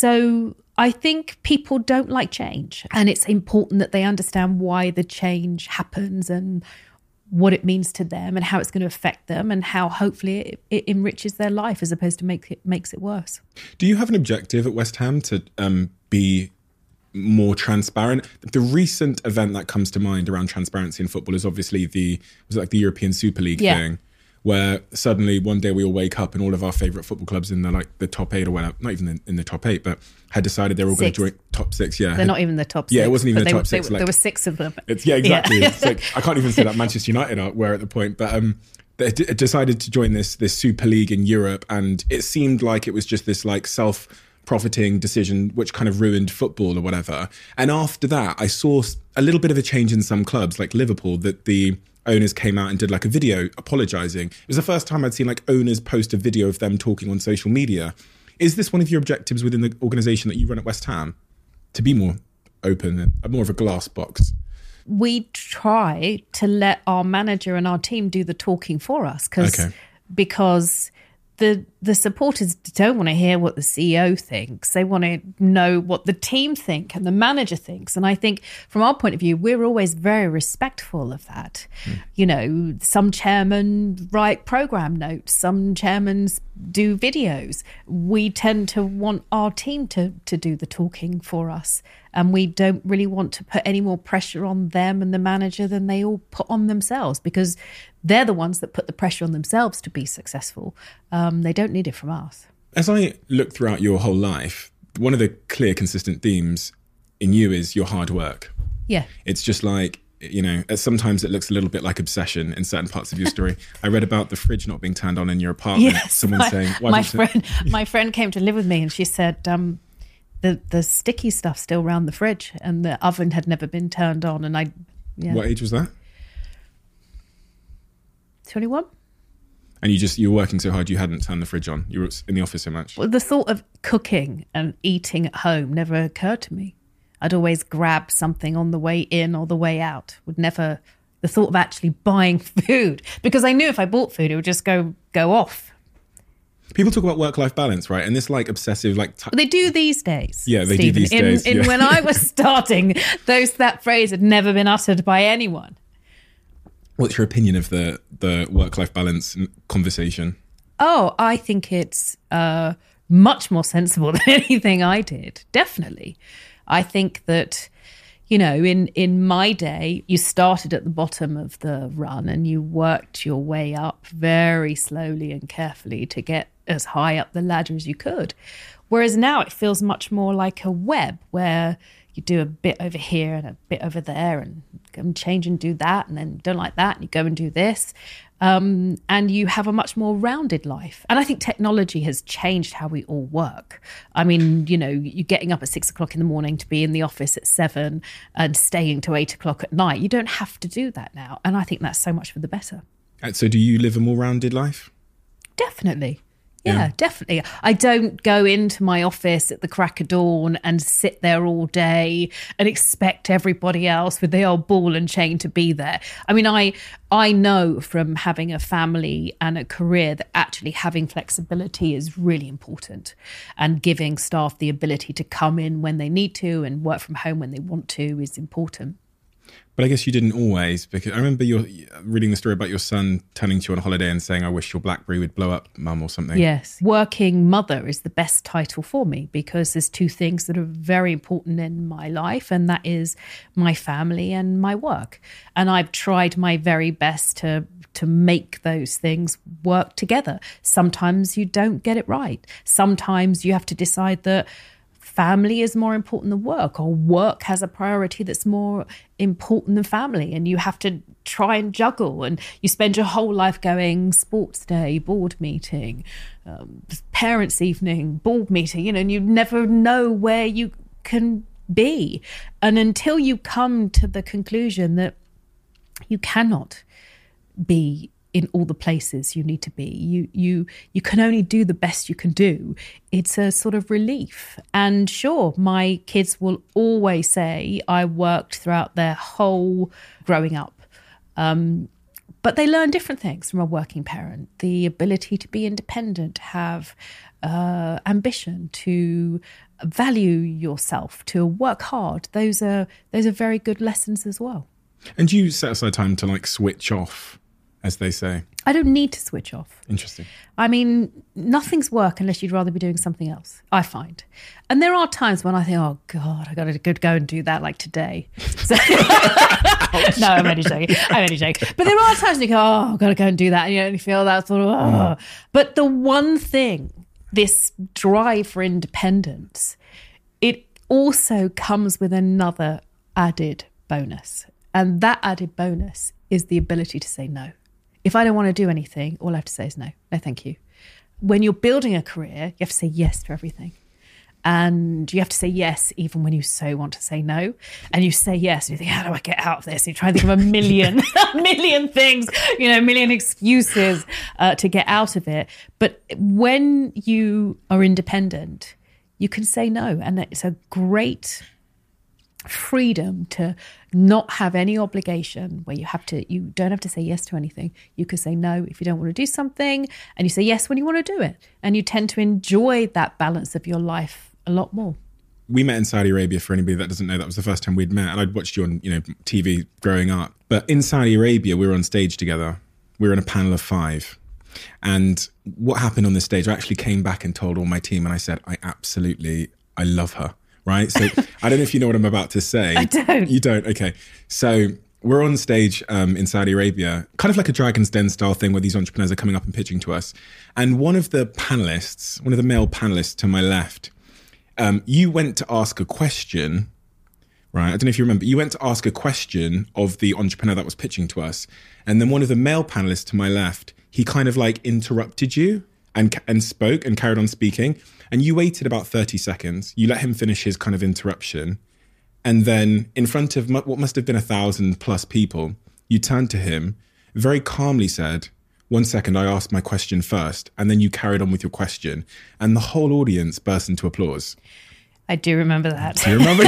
So I think people don't like change, and it's important that they understand why the change happens and what it means to them and how it's going to affect them and how hopefully it, it enriches their life as opposed to make it makes it worse. Do you have an objective at West Ham to um, be more transparent? The recent event that comes to mind around transparency in football is obviously the was it like the European Super League yeah. thing, where suddenly one day we all wake up and all of our favourite football clubs in the like the top eight or whatever, not even in, in the top eight, but had decided they were all going to join top six. Yeah, they're had, not even the top six. Yeah, it wasn't even the they, top they, six. They, like, there were six of them. It's, yeah, exactly. Yeah. It's like, I can't even say that Manchester United are, were at the point, but um, they d- decided to join this this Super League in Europe, and it seemed like it was just this like self. profiting decision which kind of ruined football or whatever. And after that, I saw a little bit of a change in some clubs like Liverpool, that the owners came out and did like a video apologising. It was the first time I'd seen like owners post a video of them talking on social media. Is this one of your objectives within the organisation that you run at West Ham? To be more open and more of a glass box? We try to let our manager and our team do the talking for us, because okay. because the the supporters don't want to hear what the C E O thinks. They want to know what the team think and the manager thinks. And I think from our point of view, we're always very respectful of that. Mm. You know, some chairmen write program notes, some chairmen do videos. We tend to want our team to to do the talking for us. And we don't really want to put any more pressure on them and the manager than they all put on themselves, because they're the ones that put the pressure on themselves to be successful. Um, they don't need it from us. As I look throughout your whole life, one of the clear, consistent themes in you is your hard work. Yeah. It's just like, you know, sometimes it looks a little bit like obsession in certain parts of your story. I read about the fridge not being turned on in your apartment. Yes, Someone my, saying... Why my friend, my friend came to live with me and she said... Um, The the sticky stuff still around the fridge, and the oven had never been turned on. And I, yeah. What age was that? twenty-one. And you just you were working so hard you hadn't turned the fridge on. You were in the office so much. Well, the thought of cooking and eating at home never occurred to me. I'd always grab something on the way in or the way out. Would never the thought of actually buying food, because I knew if I bought food, it would just go go off. People talk about work-life balance, right? And this like obsessive, like... T- they do these days. Yeah, they Stephen. do these in, days. In yeah. When I was starting, those that phrase had never been uttered by anyone. What's your opinion of the, the work-life balance conversation? Oh, I think it's uh, much more sensible than anything I did. Definitely. I think that, you know, in, in my day, you started at the bottom of the run and you worked your way up very slowly and carefully to get as high up the ladder as you could. Whereas now it feels much more like a web where you do a bit over here and a bit over there and go and change and do that, and then don't like that and you go and do this. Um, and you have a much more rounded life. And I think technology has changed how we all work. I mean, you know, you're getting up at six o'clock in the morning to be in the office at seven and staying to eight o'clock at night. You don't have to do that now. And I think that's so much for the better. And so do you live a more rounded life? Definitely. Yeah, Yeah. definitely. I don't go into my office at the crack of dawn and sit there all day and expect everybody else with the old ball and chain to be there. I mean, I I know from having a family and a career that actually having flexibility is really important, and giving staff the ability to come in when they need to and work from home when they want to is important. But I guess you didn't always, because I remember your reading the story about your son turning to you on holiday and saying, I wish your BlackBerry would blow up, mum, or something. Yes. Working mother is the best title for me because there's two things that are very important in my life, and that is my family and my work. And I've tried my very best to to make those things work together. Sometimes you don't get it right. Sometimes you have to decide that family is more important than work, or work has a priority that's more important than family, and you have to try and juggle, and you spend your whole life going sports day, board meeting, um, parents' evening, board meeting, you know, and you never know where you can be. And until you come to the conclusion that you cannot be in all the places you need to be, you you you can only do the best you can do, it's a sort of relief. And sure, my kids will always say I worked throughout their whole growing up, um, but they learn different things from a working parent. The ability to be independent, have uh, ambition, to value yourself, to work hard. Those are those are very good lessons as well. And do you set aside time to like switch off, as they say? I don't need to switch off. Interesting. I mean, nothing's work unless you'd rather be doing something else, I find. And there are times when I think, oh, God, I got to go and do that like today. So, no, I'm only joking. I'm only joking. But there are times when you go, oh, I've got to go and do that. And you know, you feel that sort of, oh. Mm. But the one thing, this drive for independence, it also comes with another added bonus. And that added bonus is the ability to say no. If I don't want to do anything, all I have to say is no. No, thank you. When you're building a career, you have to say yes to everything. And you have to say yes even when you so want to say no. And you say yes, and you think, how do I get out of this? And you try and think of a million, a million things, you know, a million excuses uh, to get out of it. But when you are independent, you can say no. And it's a great freedom to not have any obligation where you have to, you don't have to say yes to anything. You can say no if you don't want to do something, and you say yes when you want to do it. And you tend to enjoy that balance of your life a lot more. We met in Saudi Arabia. For anybody that doesn't know, that was the first time we'd met, and I'd watched you on, you know, T V growing up. But in Saudi Arabia, we were on stage together. We were in a panel of five. And what happened on the stage, I actually came back and told all my team, and I said, I absolutely, I love her. Right. So I don't know if you know what I'm about to say. I don't. You don't. OK. So we're on stage um, in Saudi Arabia, kind of like a Dragon's Den style thing where these entrepreneurs are coming up and pitching to us. And one of the panelists, one of the male panelists to my left, um, you went to ask a question. Right. I don't know if you remember. You went to ask a question of the entrepreneur that was pitching to us. And then one of the male panelists to my left, he kind of like interrupted you and and spoke and carried on speaking. And you waited about thirty seconds. You let him finish his kind of interruption. And then in front of what must have been a thousand plus people, you turned to him, very calmly said, one second, I asked my question first. And then you carried on with your question. And the whole audience burst into applause. I do remember that. Do you remember?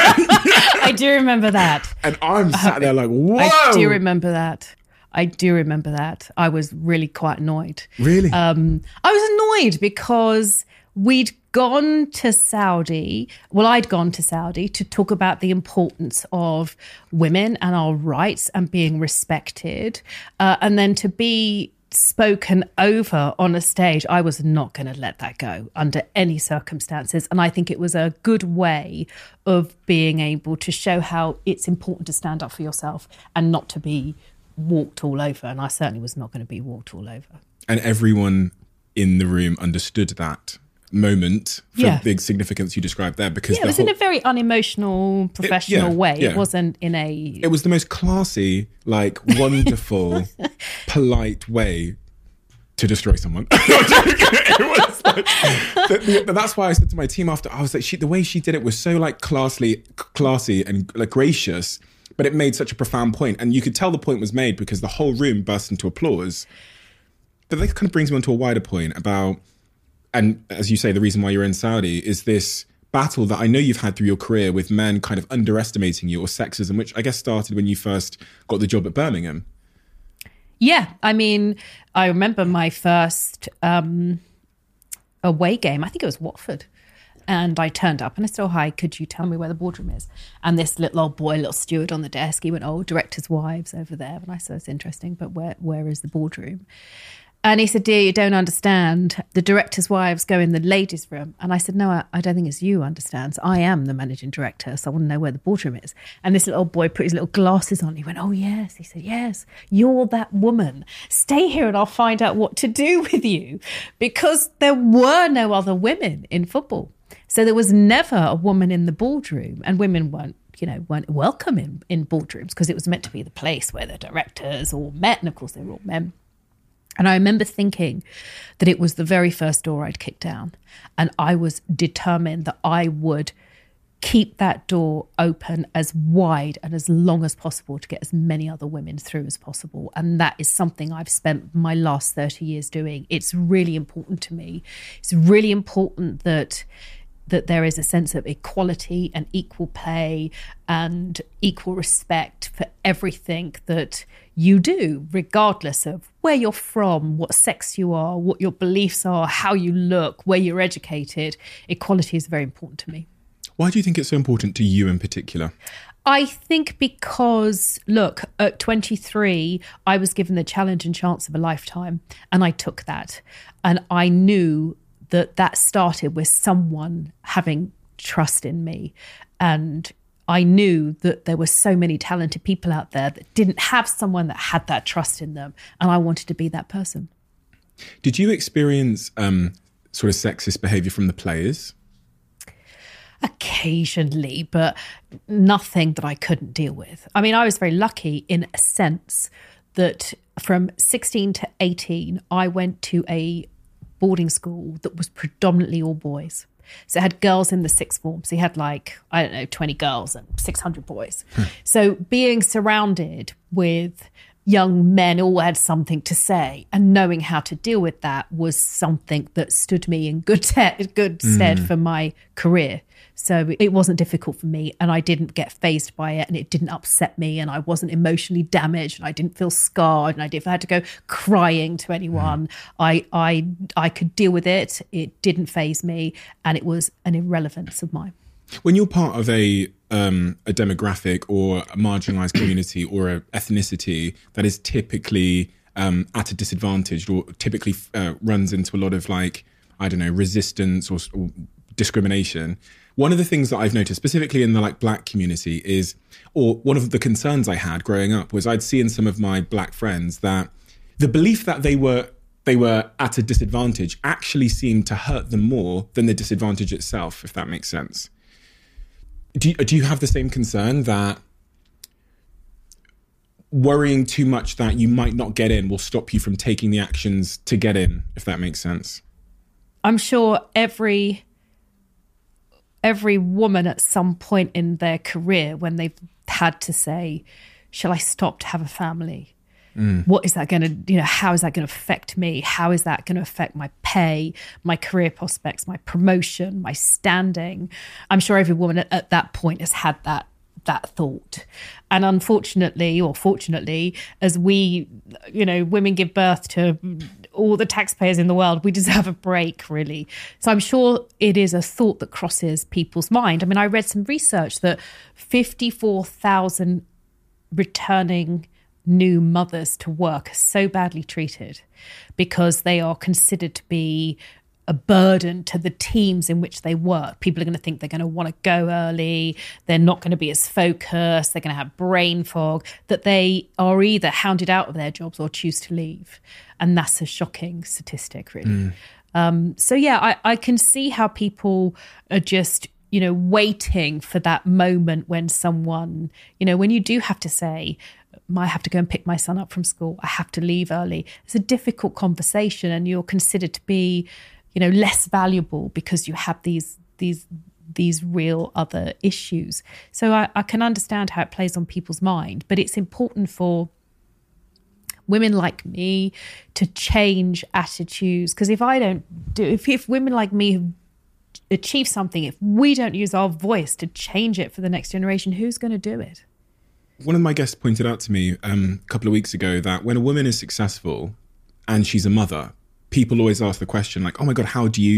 I do remember that. And I'm sat there like, whoa. I do remember that. I do remember that. I was really quite annoyed. Really? Um, I was annoyed because we'd gone to Saudi, well, I'd gone to Saudi to talk about the importance of women and our rights and being respected. Uh, and then to be spoken over on a stage, I was not going to let that go under any circumstances. And I think it was a good way of being able to show how it's important to stand up for yourself and not to be walked all over. And I certainly was not going to be walked all over. And everyone in the room understood that moment for yeah. the significance you described there, because yeah, it was whole, in a very unemotional, professional it, yeah, way. Yeah. It wasn't in a... It was the most classy, like wonderful, polite way to destroy someone. It was like, the, the, that's why I said to my team after, I was like, she, the way she did it was so like classy, classy and like gracious, but it made such a profound point. And you could tell the point was made because the whole room burst into applause. But that kind of brings me on to a wider point about, and as you say, the reason why you're in Saudi is this battle that I know you've had through your career with men kind of underestimating you, or sexism, which I guess started when you first got the job at Birmingham. Yeah, I mean, I remember my first um, away game. I think it was Watford. And I turned up and I said, oh, hi, could you tell me where the boardroom is? And this little old boy, little steward on the desk, he went, oh, directors' wives over there. And I said, it's interesting, but where where is the boardroom? And he said, dear, you don't understand. The directors' wives go in the ladies' room. And I said, no, I, I don't think it's you understands. I am the managing director, so I want to know where the boardroom is. And this little old boy put his little glasses on. He went, oh, yes. He said, yes, you're that woman. Stay here and I'll find out what to do with you. Because there were no other women in football. So there was never a woman in the boardroom, and women weren't, you know, weren't welcome in, in boardrooms because it was meant to be the place where the directors all met. And of course, they were all men. And I remember thinking that it was the very first door I'd kicked down. And I was determined that I would keep that door open as wide and as long as possible to get as many other women through as possible. And that is something I've spent my last thirty years doing. It's really important to me. It's really important that that there is a sense of equality and equal pay and equal respect for everything that you do, regardless of where you're from, what sex you are, what your beliefs are, how you look, where you're educated. Equality is very important to me. Why do you think it's so important to you in particular? I think because, look, at twenty-three, I was given the challenge and chance of a lifetime, and I took that. And I knew that that started with someone having trust in me. And I knew that there were so many talented people out there that didn't have someone that had that trust in them. And I wanted to be that person. Did you experience um, sort of sexist behaviour from the players? Occasionally, but nothing that I couldn't deal with. I mean, I was very lucky in a sense that from sixteen to eighteen, I went to a boarding school that was predominantly all boys. So it had girls in the sixth form. So you had like, I don't know, twenty girls and six hundred boys. Hmm. So being surrounded with young men all had something to say, and knowing how to deal with that was something that stood me in good, te- good mm. stead for my career. So it wasn't difficult for me, and I didn't get fazed by it, and it didn't upset me, and I wasn't emotionally damaged, and I didn't feel scarred, and I didn't I had to go crying to anyone. Mm. I I I could deal with it. It didn't faze me, and it was an irrelevance of mine. When you're part of a um, a demographic or a marginalised community or an ethnicity that is typically um, at a disadvantage or typically uh, runs into a lot of like, I don't know, resistance or, or discrimination, one of the things that I've noticed specifically in the like black community is, or one of the concerns I had growing up was I'd see in some of my black friends that the belief that they were they were at a disadvantage actually seemed to hurt them more than the disadvantage itself, if that makes sense. Do you, do you have the same concern that worrying too much that you might not get in will stop you from taking the actions to get in, if that makes sense? I'm sure every every woman at some point in their career, when they've had to say, shall I stop to have a family? Mm. What is that going to, you know, how is that going to affect me? How is that going to affect my pay, my career prospects, my promotion, my standing? I'm sure every woman at, at that point has had that that thought. And unfortunately, or fortunately, as we, you know, women give birth to all the taxpayers in the world, we deserve a break, really. So I'm sure it is a thought that crosses people's mind. I mean, I read some research that fifty-four thousand returning new mothers to work are so badly treated because they are considered to be a burden to the teams in which they work. People are going to think they're going to want to go early. They're not going to be as focused. They're going to have brain fog, that they are either hounded out of their jobs or choose to leave. And that's a shocking statistic, really. Mm. Um, so, yeah, I, I can see how people are just, you know, waiting for that moment when someone, you know, when you do have to say, I have to go and pick my son up from school, I have to leave early. It's a difficult conversation, and you're considered to be, you know, less valuable because you have these these these real other issues. So I, I can understand how it plays on people's mind, but it's important for women like me to change attitudes. Because if I don't do, if, if women like me achieve something, if we don't use our voice to change it for the next generation, who's going to do it? One of my guests pointed out to me um, a couple of weeks ago that when a woman is successful and she's a mother, people always ask the question like, oh my God, how do you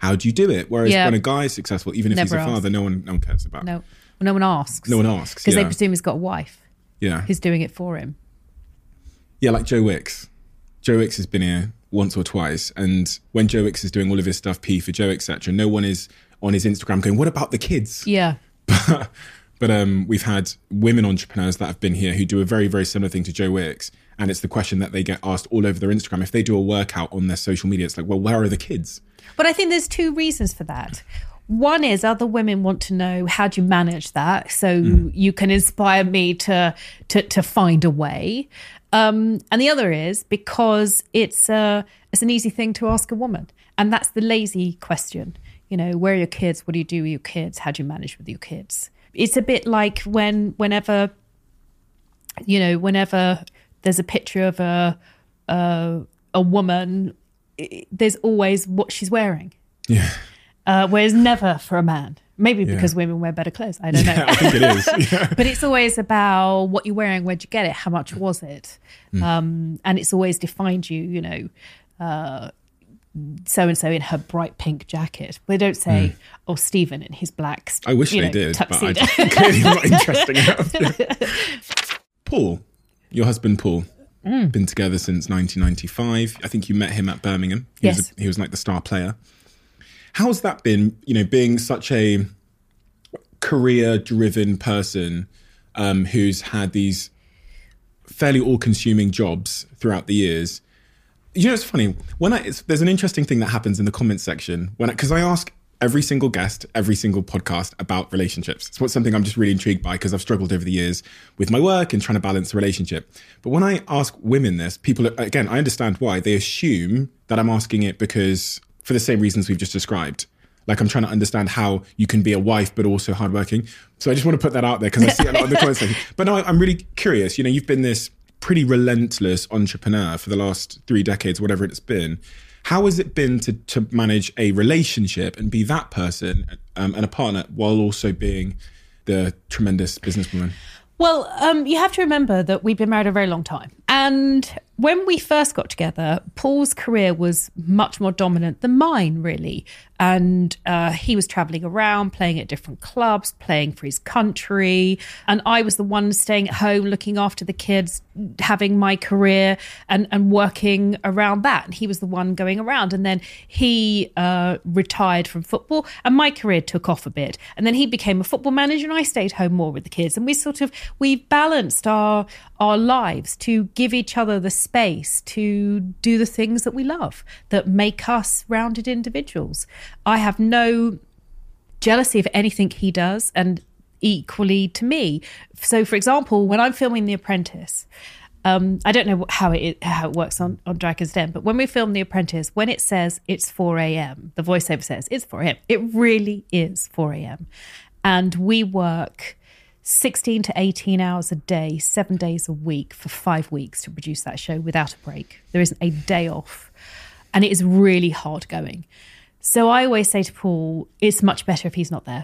how do you do it? Whereas Yeah. when a guy is successful, even if Never he's a asked. father, no one no one cares about. No, well, no one asks. No one asks. Because yeah. they presume he's got a wife yeah. who's doing it for him. Yeah, like Joe Wicks. Joe Wicks has been here once or twice. And when Joe Wicks is doing all of his stuff, P for Joe, et cetera, no one is on his Instagram going, what about the kids? Yeah. But, but um, we've had women entrepreneurs that have been here who do a very, very similar thing to Joe Wicks. And it's the question that they get asked all over their Instagram. If they do a workout on their social media, it's like, well, where are the kids? But I think there's two reasons for that. One is other women want to know, how do you manage that? So mm. you can inspire me to to, to find a way. Um, and the other is because it's uh, it's an easy thing to ask a woman. And that's the lazy question. You know, where are your kids? What do you do with your kids? How do you manage with your kids? It's a bit like when whenever, you know, whenever there's a picture of a a, a woman, there's always what she's wearing. Yeah. Uh, whereas never for a man. Maybe Yeah. because women wear better clothes. I don't know. Yeah, I think it is. Yeah. But it's always about what you're wearing, where'd you get it, how much was it? Mm. Um, and it's always defined you, you know, uh, so-and-so in her bright pink jacket. They don't say, mm. oh, Stephen in his black I wish you they know, did, tuxedo. but I just, clearly not interesting enough. Yeah. Paul, your husband Paul, mm. been together since nineteen ninety-five. I think you met him at Birmingham. He yes. was a, he was like the star player. How's that been, you know, being such a career-driven person um, who's had these fairly all-consuming jobs throughout the years? You know, it's funny. When I, it's, there's an interesting thing that happens in the comments section when because I, I ask every single guest, every single podcast about relationships. It's what something I'm just really intrigued by because I've struggled over the years with my work and trying to balance a relationship. But when I ask women this, people, again, I understand why. They assume that I'm asking it because for the same reasons we've just described. Like I'm trying to understand how you can be a wife, but also hardworking. So I just want to put that out there because I see a lot of the comments section. But no, I'm really curious. You know, you've been this pretty relentless entrepreneur for the last three decades, whatever it's been. How has it been to to manage a relationship and be that person um, and a partner while also being the tremendous businesswoman? Well, um, you have to remember that we've been married a very long time. And when we first got together, Paul's career was much more dominant than mine, really. And uh, he was traveling around, playing at different clubs, playing for his country. And I was the one staying at home, looking after the kids, having my career and, and working around that. And he was the one going around. And then he uh, retired from football and my career took off a bit. And then he became a football manager and I stayed home more with the kids. And we sort of, we balanced our, our lives to give each other the space to do the things that we love, that make us rounded individuals. I have no jealousy of anything he does, and equally to me. So, for example, when I'm filming The Apprentice, um, I don't know how it how it works on, on Dragon's Den, but when we film The Apprentice, when it says it's four a.m., the voiceover says it's four a.m. It really is four a.m. And we work sixteen to eighteen hours a day, seven days a week for five weeks to produce that show without a break. There isn't a day off. And it is really hard going. So I always say to Paul, it's much better if he's not there,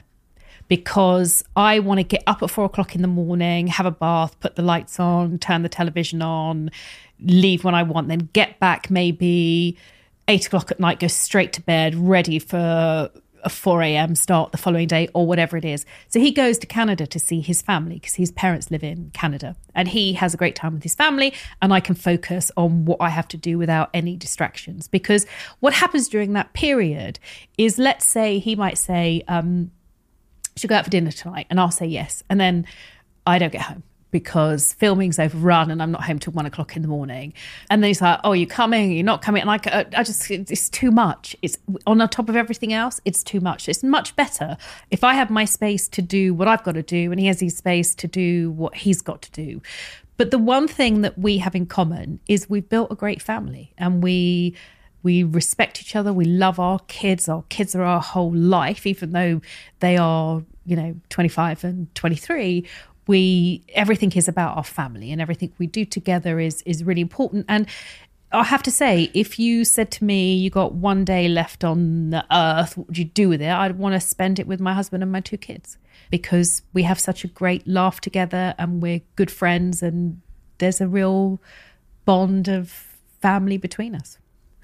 because I want to get up at four o'clock in the morning, have a bath, put the lights on, turn the television on, leave when I want, then get back maybe eight o'clock at night, go straight to bed, ready for a four a.m. start the following day or whatever it is. So he goes to Canada to see his family because his parents live in Canada, and he has a great time with his family, and I can focus on what I have to do without any distractions. Because what happens during that period is, let's say he might say, um, should go out for dinner tonight, and I'll say yes. And then I don't get home because filming's overrun and I'm not home till one o'clock in the morning. And then he's like, oh, you're coming, you're not coming. And I, I just, it's too much. It's on the top of everything else, it's too much. It's much better if I have my space to do what I've got to do and he has his space to do what he's got to do. But the one thing that we have in common is we've built a great family, and we we respect each other. We love our kids. Our kids are our whole life, even though they are, you know, twenty-five and twenty-three. We, everything is about our family, and everything we do together is is really important. And I have to say, if you said to me, you got one day left on the earth, what would you do with it? I'd want to spend it with my husband and my two kids, because we have such a great laugh together and we're good friends, and there's a real bond of family between us.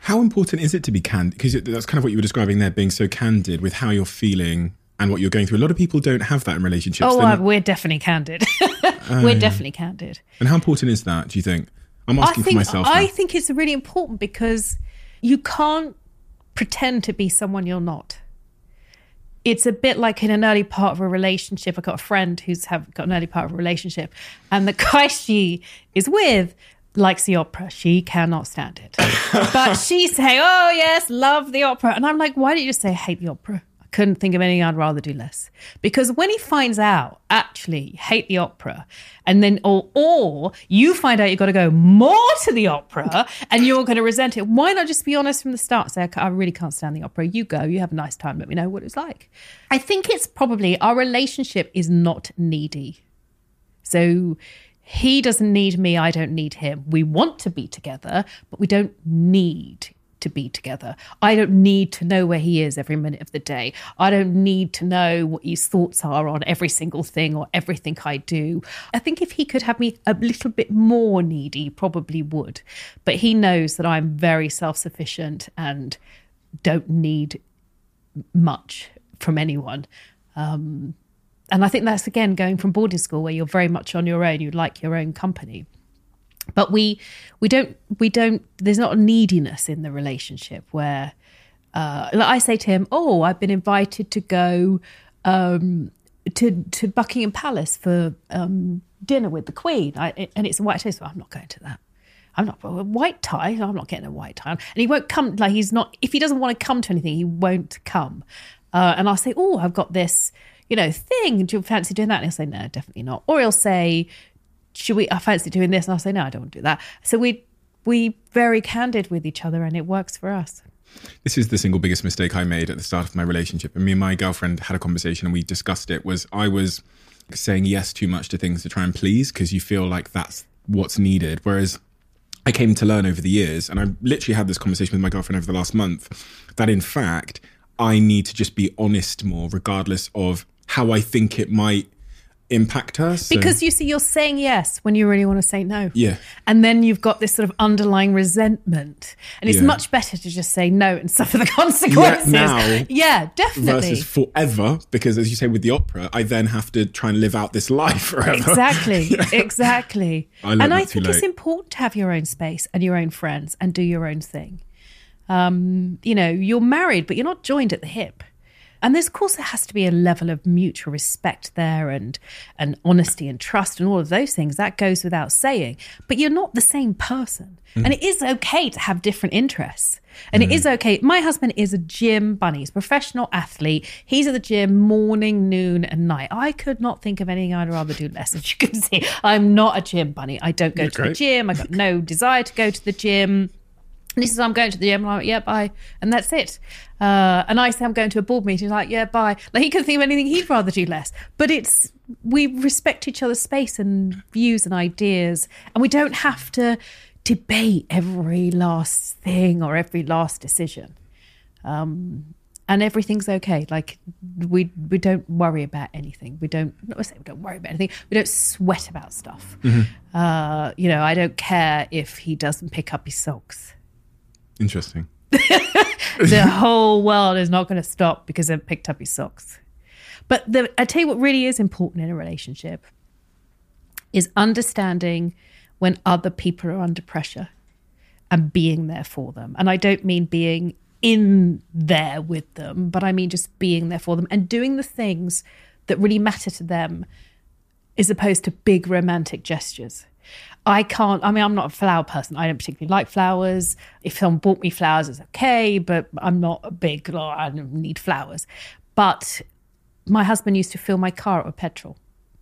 How important is it to be candid? Because that's kind of what you were describing there, being so candid with how you're feeling and what you're going through. A lot of people don't have that in relationships. Oh, not... uh, we're definitely candid. We're definitely candid. And how important is that, do you think? I'm asking I think, for myself now. I think it's really important because you can't pretend to be someone you're not. It's a bit like in an early part of a relationship. I've got a friend who's have got an early part of a relationship, and the guy she is with likes the opera. She cannot stand it. But she's saying, oh, yes, love the opera. And I'm like, why don't you just say, hate the opera? I couldn't think of anything I'd rather do less. Because when he finds out, actually, hate the opera, and then, or, or you find out you've got to go more to the opera and you're going to resent it, why not just be honest from the start? Say, I really can't stand the opera. You go, you have a nice time. Let me know what it's like. I think it's probably, our relationship is not needy. So he doesn't need me, I don't need him. We want to be together, but we don't need to be together. I don't need to know where he is every minute of the day. I don't need to know what his thoughts are on every single thing or everything I do. I think if he could have me a little bit more needy, probably would. But he knows that I'm very self-sufficient and don't need much from anyone. Um, And I think that's, again, going from boarding school where you're very much on your own, you like your own company. But we we don't, we don't, there's not a neediness in the relationship where, uh, like I say to him, oh, I've been invited to go um, to, to Buckingham Palace for um, dinner with the Queen. I, and it's a white tie, so I'm not going to that. I'm not, a white tie, I'm not getting a white tie. And he won't come, like he's not, if he doesn't want to come to anything, he won't come. Uh, and I'll say, oh, I've got this, you know, thing, do you fancy doing that? And he'll say, no, definitely not. Or he'll say, should we, I fancy doing this. And I'll say, no, I don't want to do that. So we, we very candid with each other and it works for us. This is the single biggest mistake I made at the start of my relationship. And me and my girlfriend had a conversation and we discussed it, was I was saying yes too much to things to try and please because you feel like that's what's needed. Whereas I came to learn over the years, and I literally had this conversation with my girlfriend over the last month, that in fact, I need to just be honest more, regardless of how I think it might impact her. So. Because you see, you're saying yes when you really want to say no. Yeah. And then you've got this sort of underlying resentment. And it's Yeah. much better to just say no and suffer the consequences. Yeah, now, yeah, definitely. Versus forever, because as you say with the opera, I then have to try and live out this life forever. Exactly, yeah. exactly. I learned and that I too think late. it's important to have your own space and your own friends and do your own thing. Um, you know, you're married, but you're not joined at the hip. And there's, of course, there has to be a level of mutual respect there and, and honesty and trust and all of those things. That goes without saying. But you're not the same person. Mm. And it is okay to have different interests. And mm. it is okay. My husband is a gym bunny. He's a professional athlete. He's at the gym morning, noon and night. I could not think of anything I'd rather do less. As you can see, I'm not a gym bunny. I don't go You're to great. the gym. I've got no desire to go to the gym. And he says, I'm going to the gym. And I'm like, yeah, bye. And that's it. Uh, and I say, I'm going to a board meeting. He's like, yeah, bye. Like, he couldn't think of anything he'd rather do less. But it's, we respect each other's space and views and ideas. And we don't have to debate every last thing or every last decision. Um, and everything's okay. Like, we we don't worry about anything. We don't, not to say we don't worry about anything. We don't sweat about stuff. Mm-hmm. Uh, you know, I don't care if he doesn't pick up his socks. Interesting. The whole world is not going to stop because I've picked up his socks. But the, I tell you what really is important in a relationship is understanding when other people are under pressure and being there for them. And I don't mean being in there with them, but I mean just being there for them and doing the things that really matter to them as opposed to big romantic gestures. I can't, I mean, I'm not a flower person. I don't particularly like flowers. If someone bought me flowers, it's okay, but I'm not a big, oh, I don't need flowers. But my husband used to fill my car up with petrol.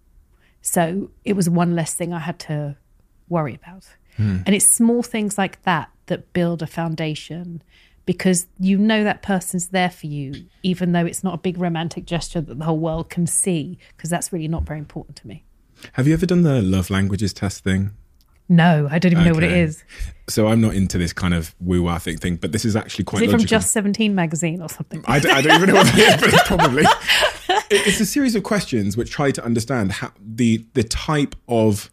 So it was one less thing I had to worry about. Mm. And it's small things like that that build a foundation because you know that person's there for you, even though it's not a big romantic gesture that the whole world can see, because that's really not very important to me. Have you ever done the love languages test thing? No, I don't even okay. know what it is. So I'm not into this kind of woo-wah thing, but this is actually quite logical. Is it logical. from Just seventeen magazine or something? I don't, I don't even know what it is, but it's probably. It's a series of questions which try to understand how the the type of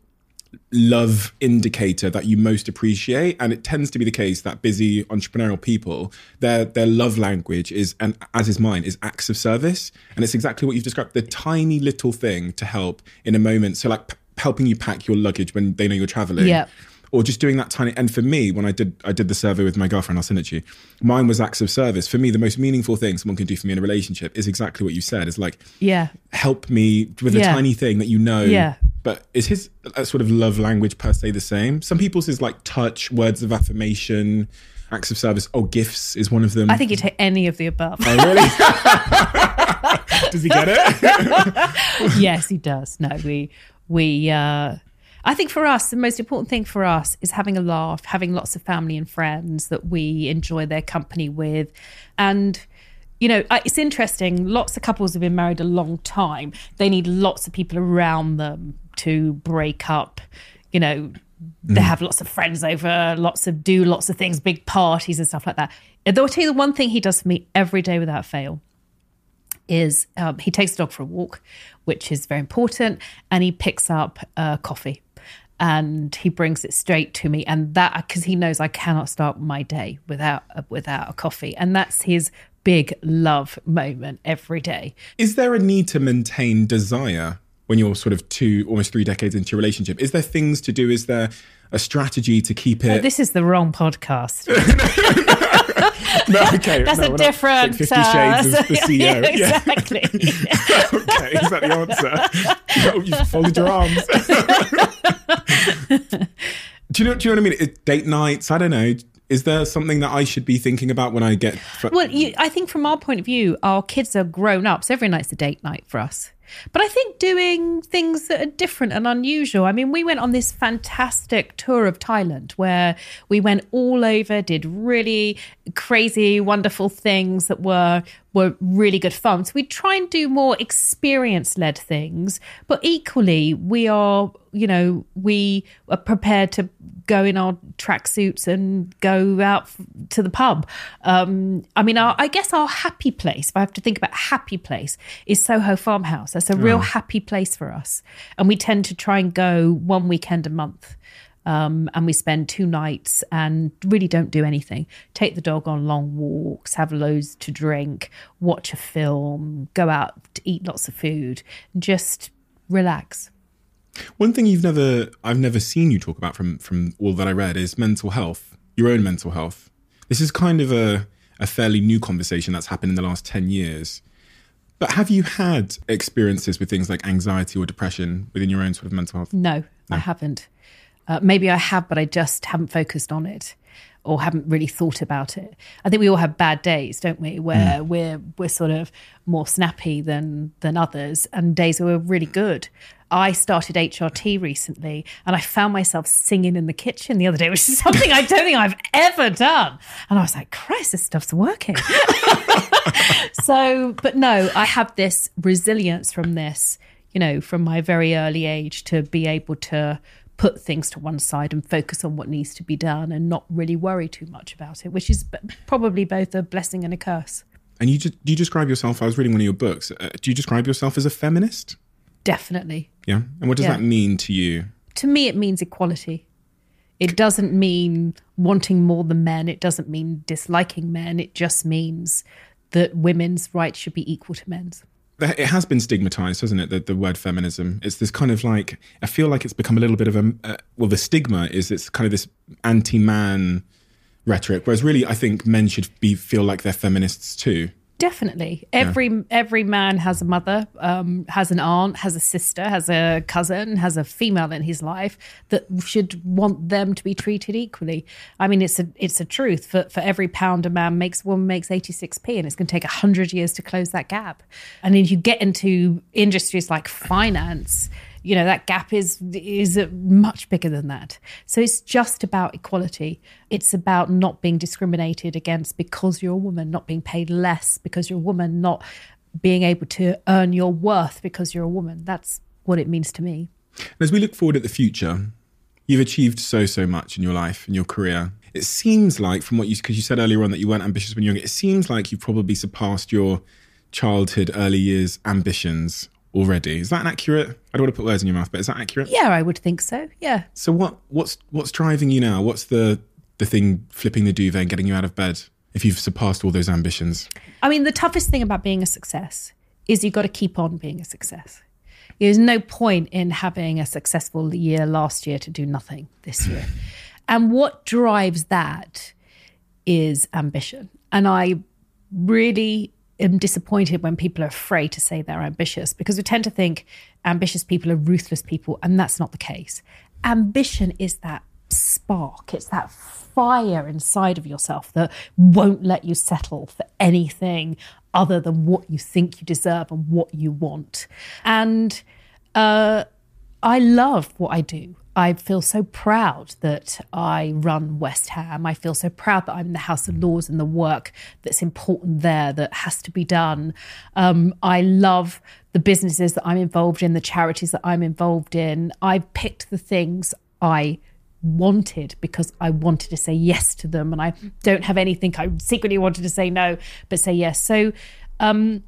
love indicator that you most appreciate? And it tends to be the case that busy entrepreneurial people, their their love language is, and as is mine, is acts of service. And it's exactly what you've described, the tiny little thing to help in a moment. So like p- helping you pack your luggage when they know you're traveling. Yeah. Or just doing that tiny, and for me, when I did I did the survey with my girlfriend, I'll send it to you, mine was acts of service. For me, the most meaningful thing someone can do for me in a relationship is exactly what you said. It's like, Yeah. help me with a Yeah. tiny thing that you know. Yeah. But is his uh, sort of love language per se the same? Some people's is like touch, words of affirmation, acts of service, or gifts is one of them. I think you take any of the above. Oh, really? Does he get it? Yes, he does. No, we, we, uh, I think for us, the most important thing for us is having a laugh, having lots of family and friends that we enjoy their company with. And, you know, it's interesting. Lots of couples have been married a long time. They need lots of people around them to break up. You know, they have lots of friends over, lots of do lots of things, big parties and stuff like that. And I'll tell you the one thing he does for me every day without fail is um, he takes the dog for a walk, which is very important, and he picks up uh, coffee. And he brings it straight to me, and that because he knows I cannot start my day without a, without a coffee, and that's his big love moment every day. Is there a need to maintain desire when you're sort of two, almost three decades into your relationship? Is there things to do? Is there a strategy to keep it? Oh, this is the wrong podcast. No, okay, That's no, a we're not- different. It's like Fifty Shades uh, of the C E O. yeah, exactly. Okay, is that the answer? No, you folded your arms. do you know? Do you know what I mean? It, date nights. I don't know. Is there something that I should be thinking about when I get? Fr- Well, you, I think from our point of view, our kids are grown up, so every night's a date night for us. But I think doing things that are different and unusual. I mean, we went on this fantastic tour of Thailand where we went all over, did really crazy, wonderful things that were were really good fun. So we try and do more experience-led things, but equally we are, you know, we are prepared to go in our tracksuits and go out f- to the pub. Um, I mean, our, I guess our happy place, if I have to think about happy place, is Soho Farmhouse. That's a real Oh. happy place for us. And we tend to try and go one weekend a month. Um, and we spend two nights and really don't do anything. Take the dog on long walks, have loads to drink, watch a film, go out to eat lots of food, and just relax. One thing you've never, I've never seen you talk about from from all that I read is mental health, your own mental health. This is kind of a, a fairly new conversation that's happened in the last ten years. But have you had experiences with things like anxiety or depression within your own sort of mental health? No, I haven't. Uh, maybe I have, but I just haven't focused on it or haven't really thought about it. I think we all have bad days, don't we? Where mm. we're we're sort of more snappy than than others, and days where we're really good. I started H R T recently, and I found myself singing in the kitchen the other day, which is something I don't think I've ever done. And I was like, Christ, this stuff's working. So, but no, I have this resilience from this, you know, from my very early age to be able to put things to one side and focus on what needs to be done and not really worry too much about it, which is b- probably both a blessing and a curse. And you just, do you describe yourself, I was reading one of your books, uh, do you describe yourself as a feminist? Definitely. Yeah. And what does Yeah. that mean to you? To me, it means equality. It doesn't mean wanting more than men. It doesn't mean disliking men. It just means that women's rights should be equal to men's. It has been stigmatized, hasn't it? The, the word feminism. It's this kind of like, I feel like it's become a little bit of a, uh, well, the stigma is it's kind of this anti-man rhetoric, whereas really I think men should be feel like they're feminists too. Definitely. Every yeah. every man has a mother, um, has an aunt, has a sister, has a cousin, has a female in his life that should want them to be treated equally. I mean, it's a it's a truth. For for every pound a man makes, a woman makes eighty-six p, and it's going to take one hundred years to close that gap. And then you get into industries like finance, you know, that gap is is much bigger than that. So it's just about equality. It's about not being discriminated against because you're a woman, not being paid less because you're a woman, not being able to earn your worth because you're a woman. That's what it means to me. As we look forward at the future, you've achieved so, so much in your life, in your career. It seems like, from what you, because you said earlier on that you weren't ambitious when you were younger, it seems like you've probably surpassed your childhood, early years ambitions. already. Is that an accurate? I don't want to put words in your mouth, but is that accurate? Yeah, I would think so. Yeah. So what what's what's driving you now? What's the the thing flipping the duvet and getting you out of bed if you've surpassed all those ambitions? I mean, the toughest thing about being a success is you've got to keep on being a success. There's no point in having a successful year last year to do nothing this year. And what drives that is ambition. And I really am disappointed when people are afraid to say they're ambitious, because we tend to think ambitious people are ruthless people, and that's not the case. Ambition is that spark. It's that fire inside of yourself that won't let you settle for anything other than what you think you deserve and what you want. And uh, I love what I do. I feel so proud that I run West Ham. I feel so proud that I'm in the House of Lords and the work that's important there that has to be done. Um, I love the businesses that I'm involved in, the charities that I'm involved in. I picked the things I wanted because I wanted to say yes to them, and I don't have anything I secretly wanted to say no, but say yes. So um,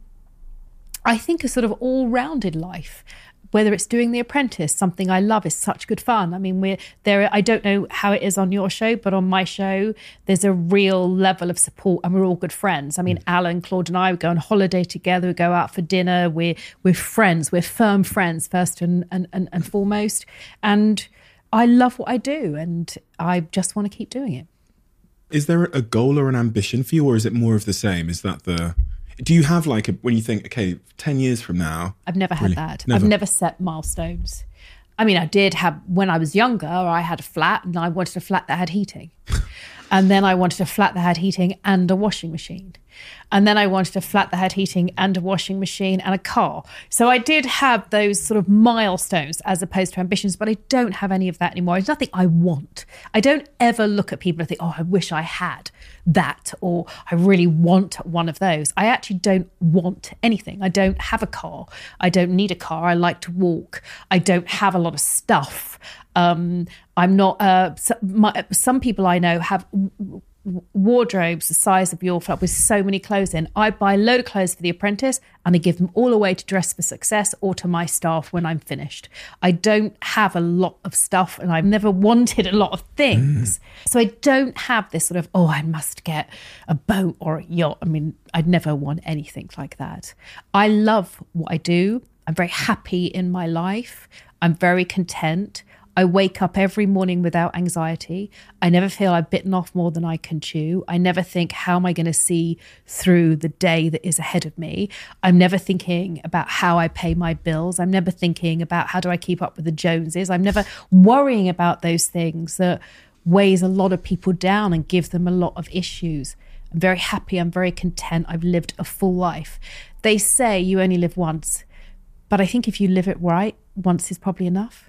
I think a sort of all-rounded life, whether it's doing The Apprentice, something I love, is such good fun. I mean, we're there. I don't know how it is on your show, but on my show, there's a real level of support, and we're all good friends. I mean, Alan, Claude, and I would go on holiday together, we go out for dinner. We're we're friends. We're firm friends first and and and, and foremost. And I love what I do, and I just want to keep doing it. Is there a goal or an ambition for you, or is it more of the same? Is that the... Do you have like a, when you think, okay, ten years from now? I've never had really? that. Never. I've never set milestones. I mean, I did have, when I was younger, I had a flat and I wanted a flat that had heating. And then I wanted a flat that had heating and a washing machine. And then I wanted a flat that had heating and a washing machine and a car. So I did have those sort of milestones as opposed to ambitions, but I don't have any of that anymore. It's nothing I want. I don't ever look at people and think, oh, I wish I had that, or I really want one of those. I actually don't want anything. I don't have a car. I don't need a car. I like to walk. I don't have a lot of stuff. Um, I'm not, uh, so, my, some people I know have w- wardrobes the size of your flat with so many clothes in. I buy a load of clothes for The Apprentice and I give them all away to Dress for Success or to my staff when I'm finished. I don't have a lot of stuff, and I've never wanted a lot of things. Mm. So I don't have this sort of, oh, I must get a boat or a yacht. I mean, I'd never want anything like that. I love what I do. I'm very happy in my life. I'm very content. I wake up every morning without anxiety. I never feel I've bitten off more than I can chew. I never think, how am I going to see through the day that is ahead of me? I'm never thinking about how I pay my bills. I'm never thinking about how do I keep up with the Joneses. I'm never worrying about those things that weighs a lot of people down and give them a lot of issues. I'm very happy. I'm very content. I've lived a full life. They say you only live once, but I think if you live it right, once is probably enough.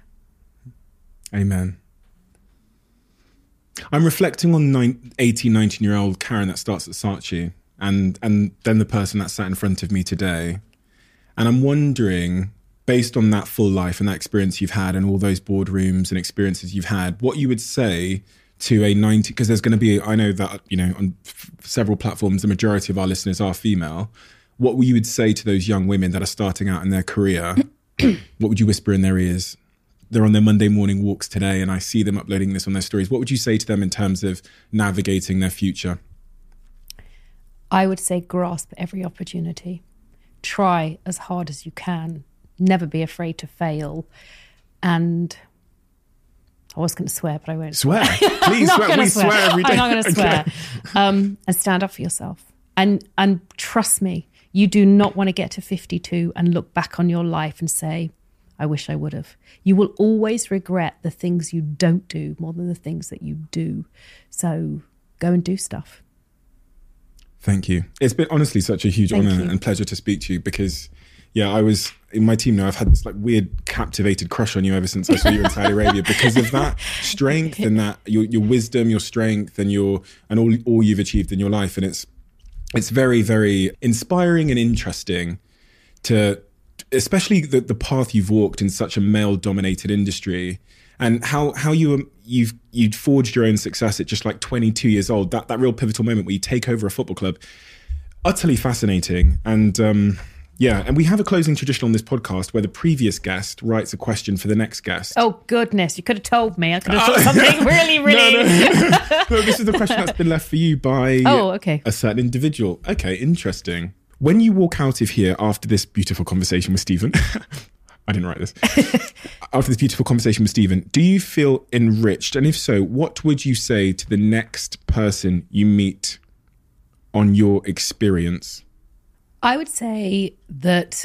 Amen. I'm reflecting on nine, eighteen, nineteen-year-old Karen that starts at Saatchi, and and then the person that sat in front of me today. And I'm wondering, based on that full life and that experience you've had and all those boardrooms and experiences you've had, what you would say to a ninety, because there's going to be, I know that, you know, on f- several platforms, the majority of our listeners are female. What you would say to those young women that are starting out in their career? What would you whisper in their ears? They're on their Monday morning walks today, and I see them uploading this on their stories. What would you say to them in terms of navigating their future? I would say grasp every opportunity. Try as hard as you can. Never be afraid to fail. And I was going to swear, but I won't swear. Please swear. We swear. swear every day. I'm not going to swear. Okay. Um, and stand up for yourself. And and trust me, you do not want to get to fifty-two and look back on your life and say, I wish I would have. You will always regret the things you don't do more than the things that you do. So go and do stuff. Thank you. It's been honestly such a huge Thank honor you. and pleasure to speak to you, because, yeah, I was in my team now. I've had this like weird captivated crush on you ever since I saw you in Saudi Arabia because of that strength and that your your wisdom, your strength, and your and all all you've achieved in your life. And it's it's very very inspiring and interesting to. Especially the, the path you've walked in such a male-dominated industry, and how how you you've you'd forged your own success at just like twenty-two years old. That that real pivotal moment where you take over a football club, utterly fascinating. And um, Yeah, and we have a closing tradition on this podcast where the previous guest writes a question for the next guest. Oh, goodness. You could have told me. I could have thought something really, really... No, no. No, this is the question that's been left for you by oh, okay. a certain individual. Okay, interesting. When you walk out of here after this beautiful conversation with Stephen... I didn't write this. After this beautiful conversation with Stephen, do you feel enriched? And if so, what would you say to the next person you meet on your experience? I would say that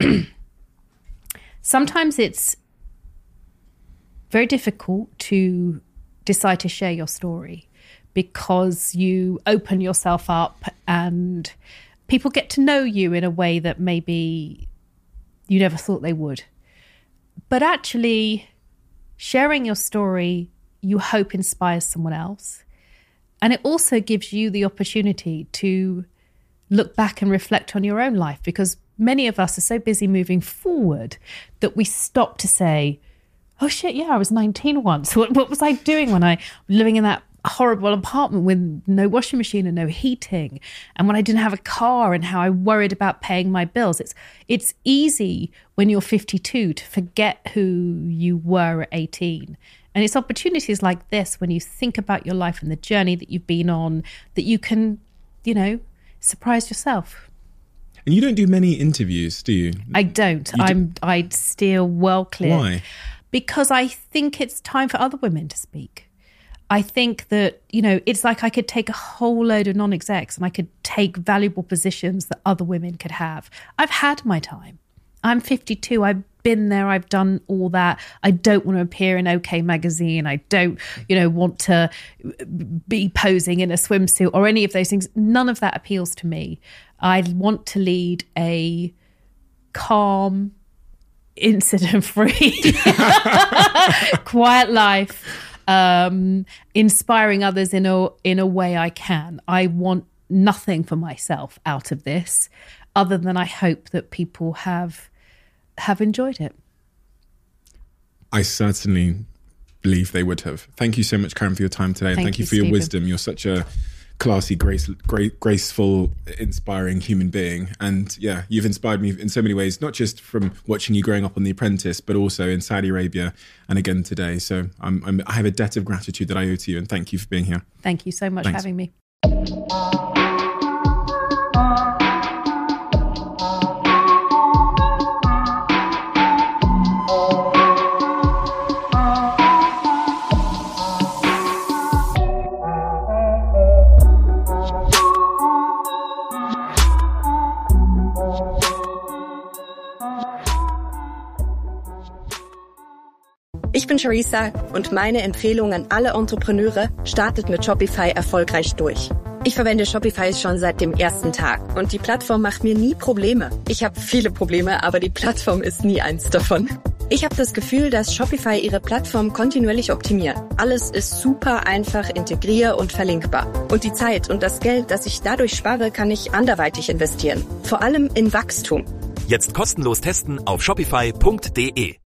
sometimes it's very difficult to decide to share your story because you open yourself up and people get to know you in a way that maybe you never thought they would. But actually, sharing your story, you hope inspires someone else. And it also gives you the opportunity to look back and reflect on your own life, because many of us are so busy moving forward that we stop to say, oh shit, yeah, I was nineteen once. What, what was I doing when I was living in that horrible apartment with no washing machine and no heating, and when I didn't have a car, and how I worried about paying my bills? It's it's easy when you're fifty-two to forget who you were at eighteen. And it's opportunities like this, when you think about your life and the journey that you've been on, that you can, you know, surprise yourself. And you don't do many interviews, do you? I don't. You I'm do- I steer well clear. Why? Because I think it's time for other women to speak. I think that, you know, it's like I could take a whole load of non-execs and I could take valuable positions that other women could have. I've had my time. I'm fifty-two. I've been there. I've done all that. I don't want to appear in OK Magazine. I don't, you know, want to be posing in a swimsuit or any of those things. None of that appeals to me. I want to lead a calm, incident-free, quiet life. Um, inspiring others in a in a way I can. I want nothing for myself out of this, other than I hope that people have have enjoyed it. I certainly believe they would have. Thank you so much, Karen, for your time today. And Thank thank you you, for your Stephen. wisdom. You're such a classy, grace, great, graceful, inspiring human being. And yeah, you've inspired me in so many ways, not just from watching you growing up on The Apprentice, but also in Saudi Arabia and again today. So I'm, I'm, I have a debt of gratitude that I owe to you, and thank you for being here. Thank you so much Thanks. for having me. Ich bin Charissa und meine Empfehlung an alle Entrepreneure: startet mit Shopify erfolgreich durch. Ich verwende Shopify schon seit dem ersten Tag und die Plattform macht mir nie Probleme. Ich habe viele Probleme, aber die Plattform ist nie eins davon. Ich habe das Gefühl, dass Shopify ihre Plattform kontinuierlich optimiert. Alles ist super einfach integrier- und verlinkbar. Und die Zeit und das Geld, das ich dadurch spare, kann ich anderweitig investieren. Vor allem in Wachstum. Jetzt kostenlos testen auf shopify punkt de.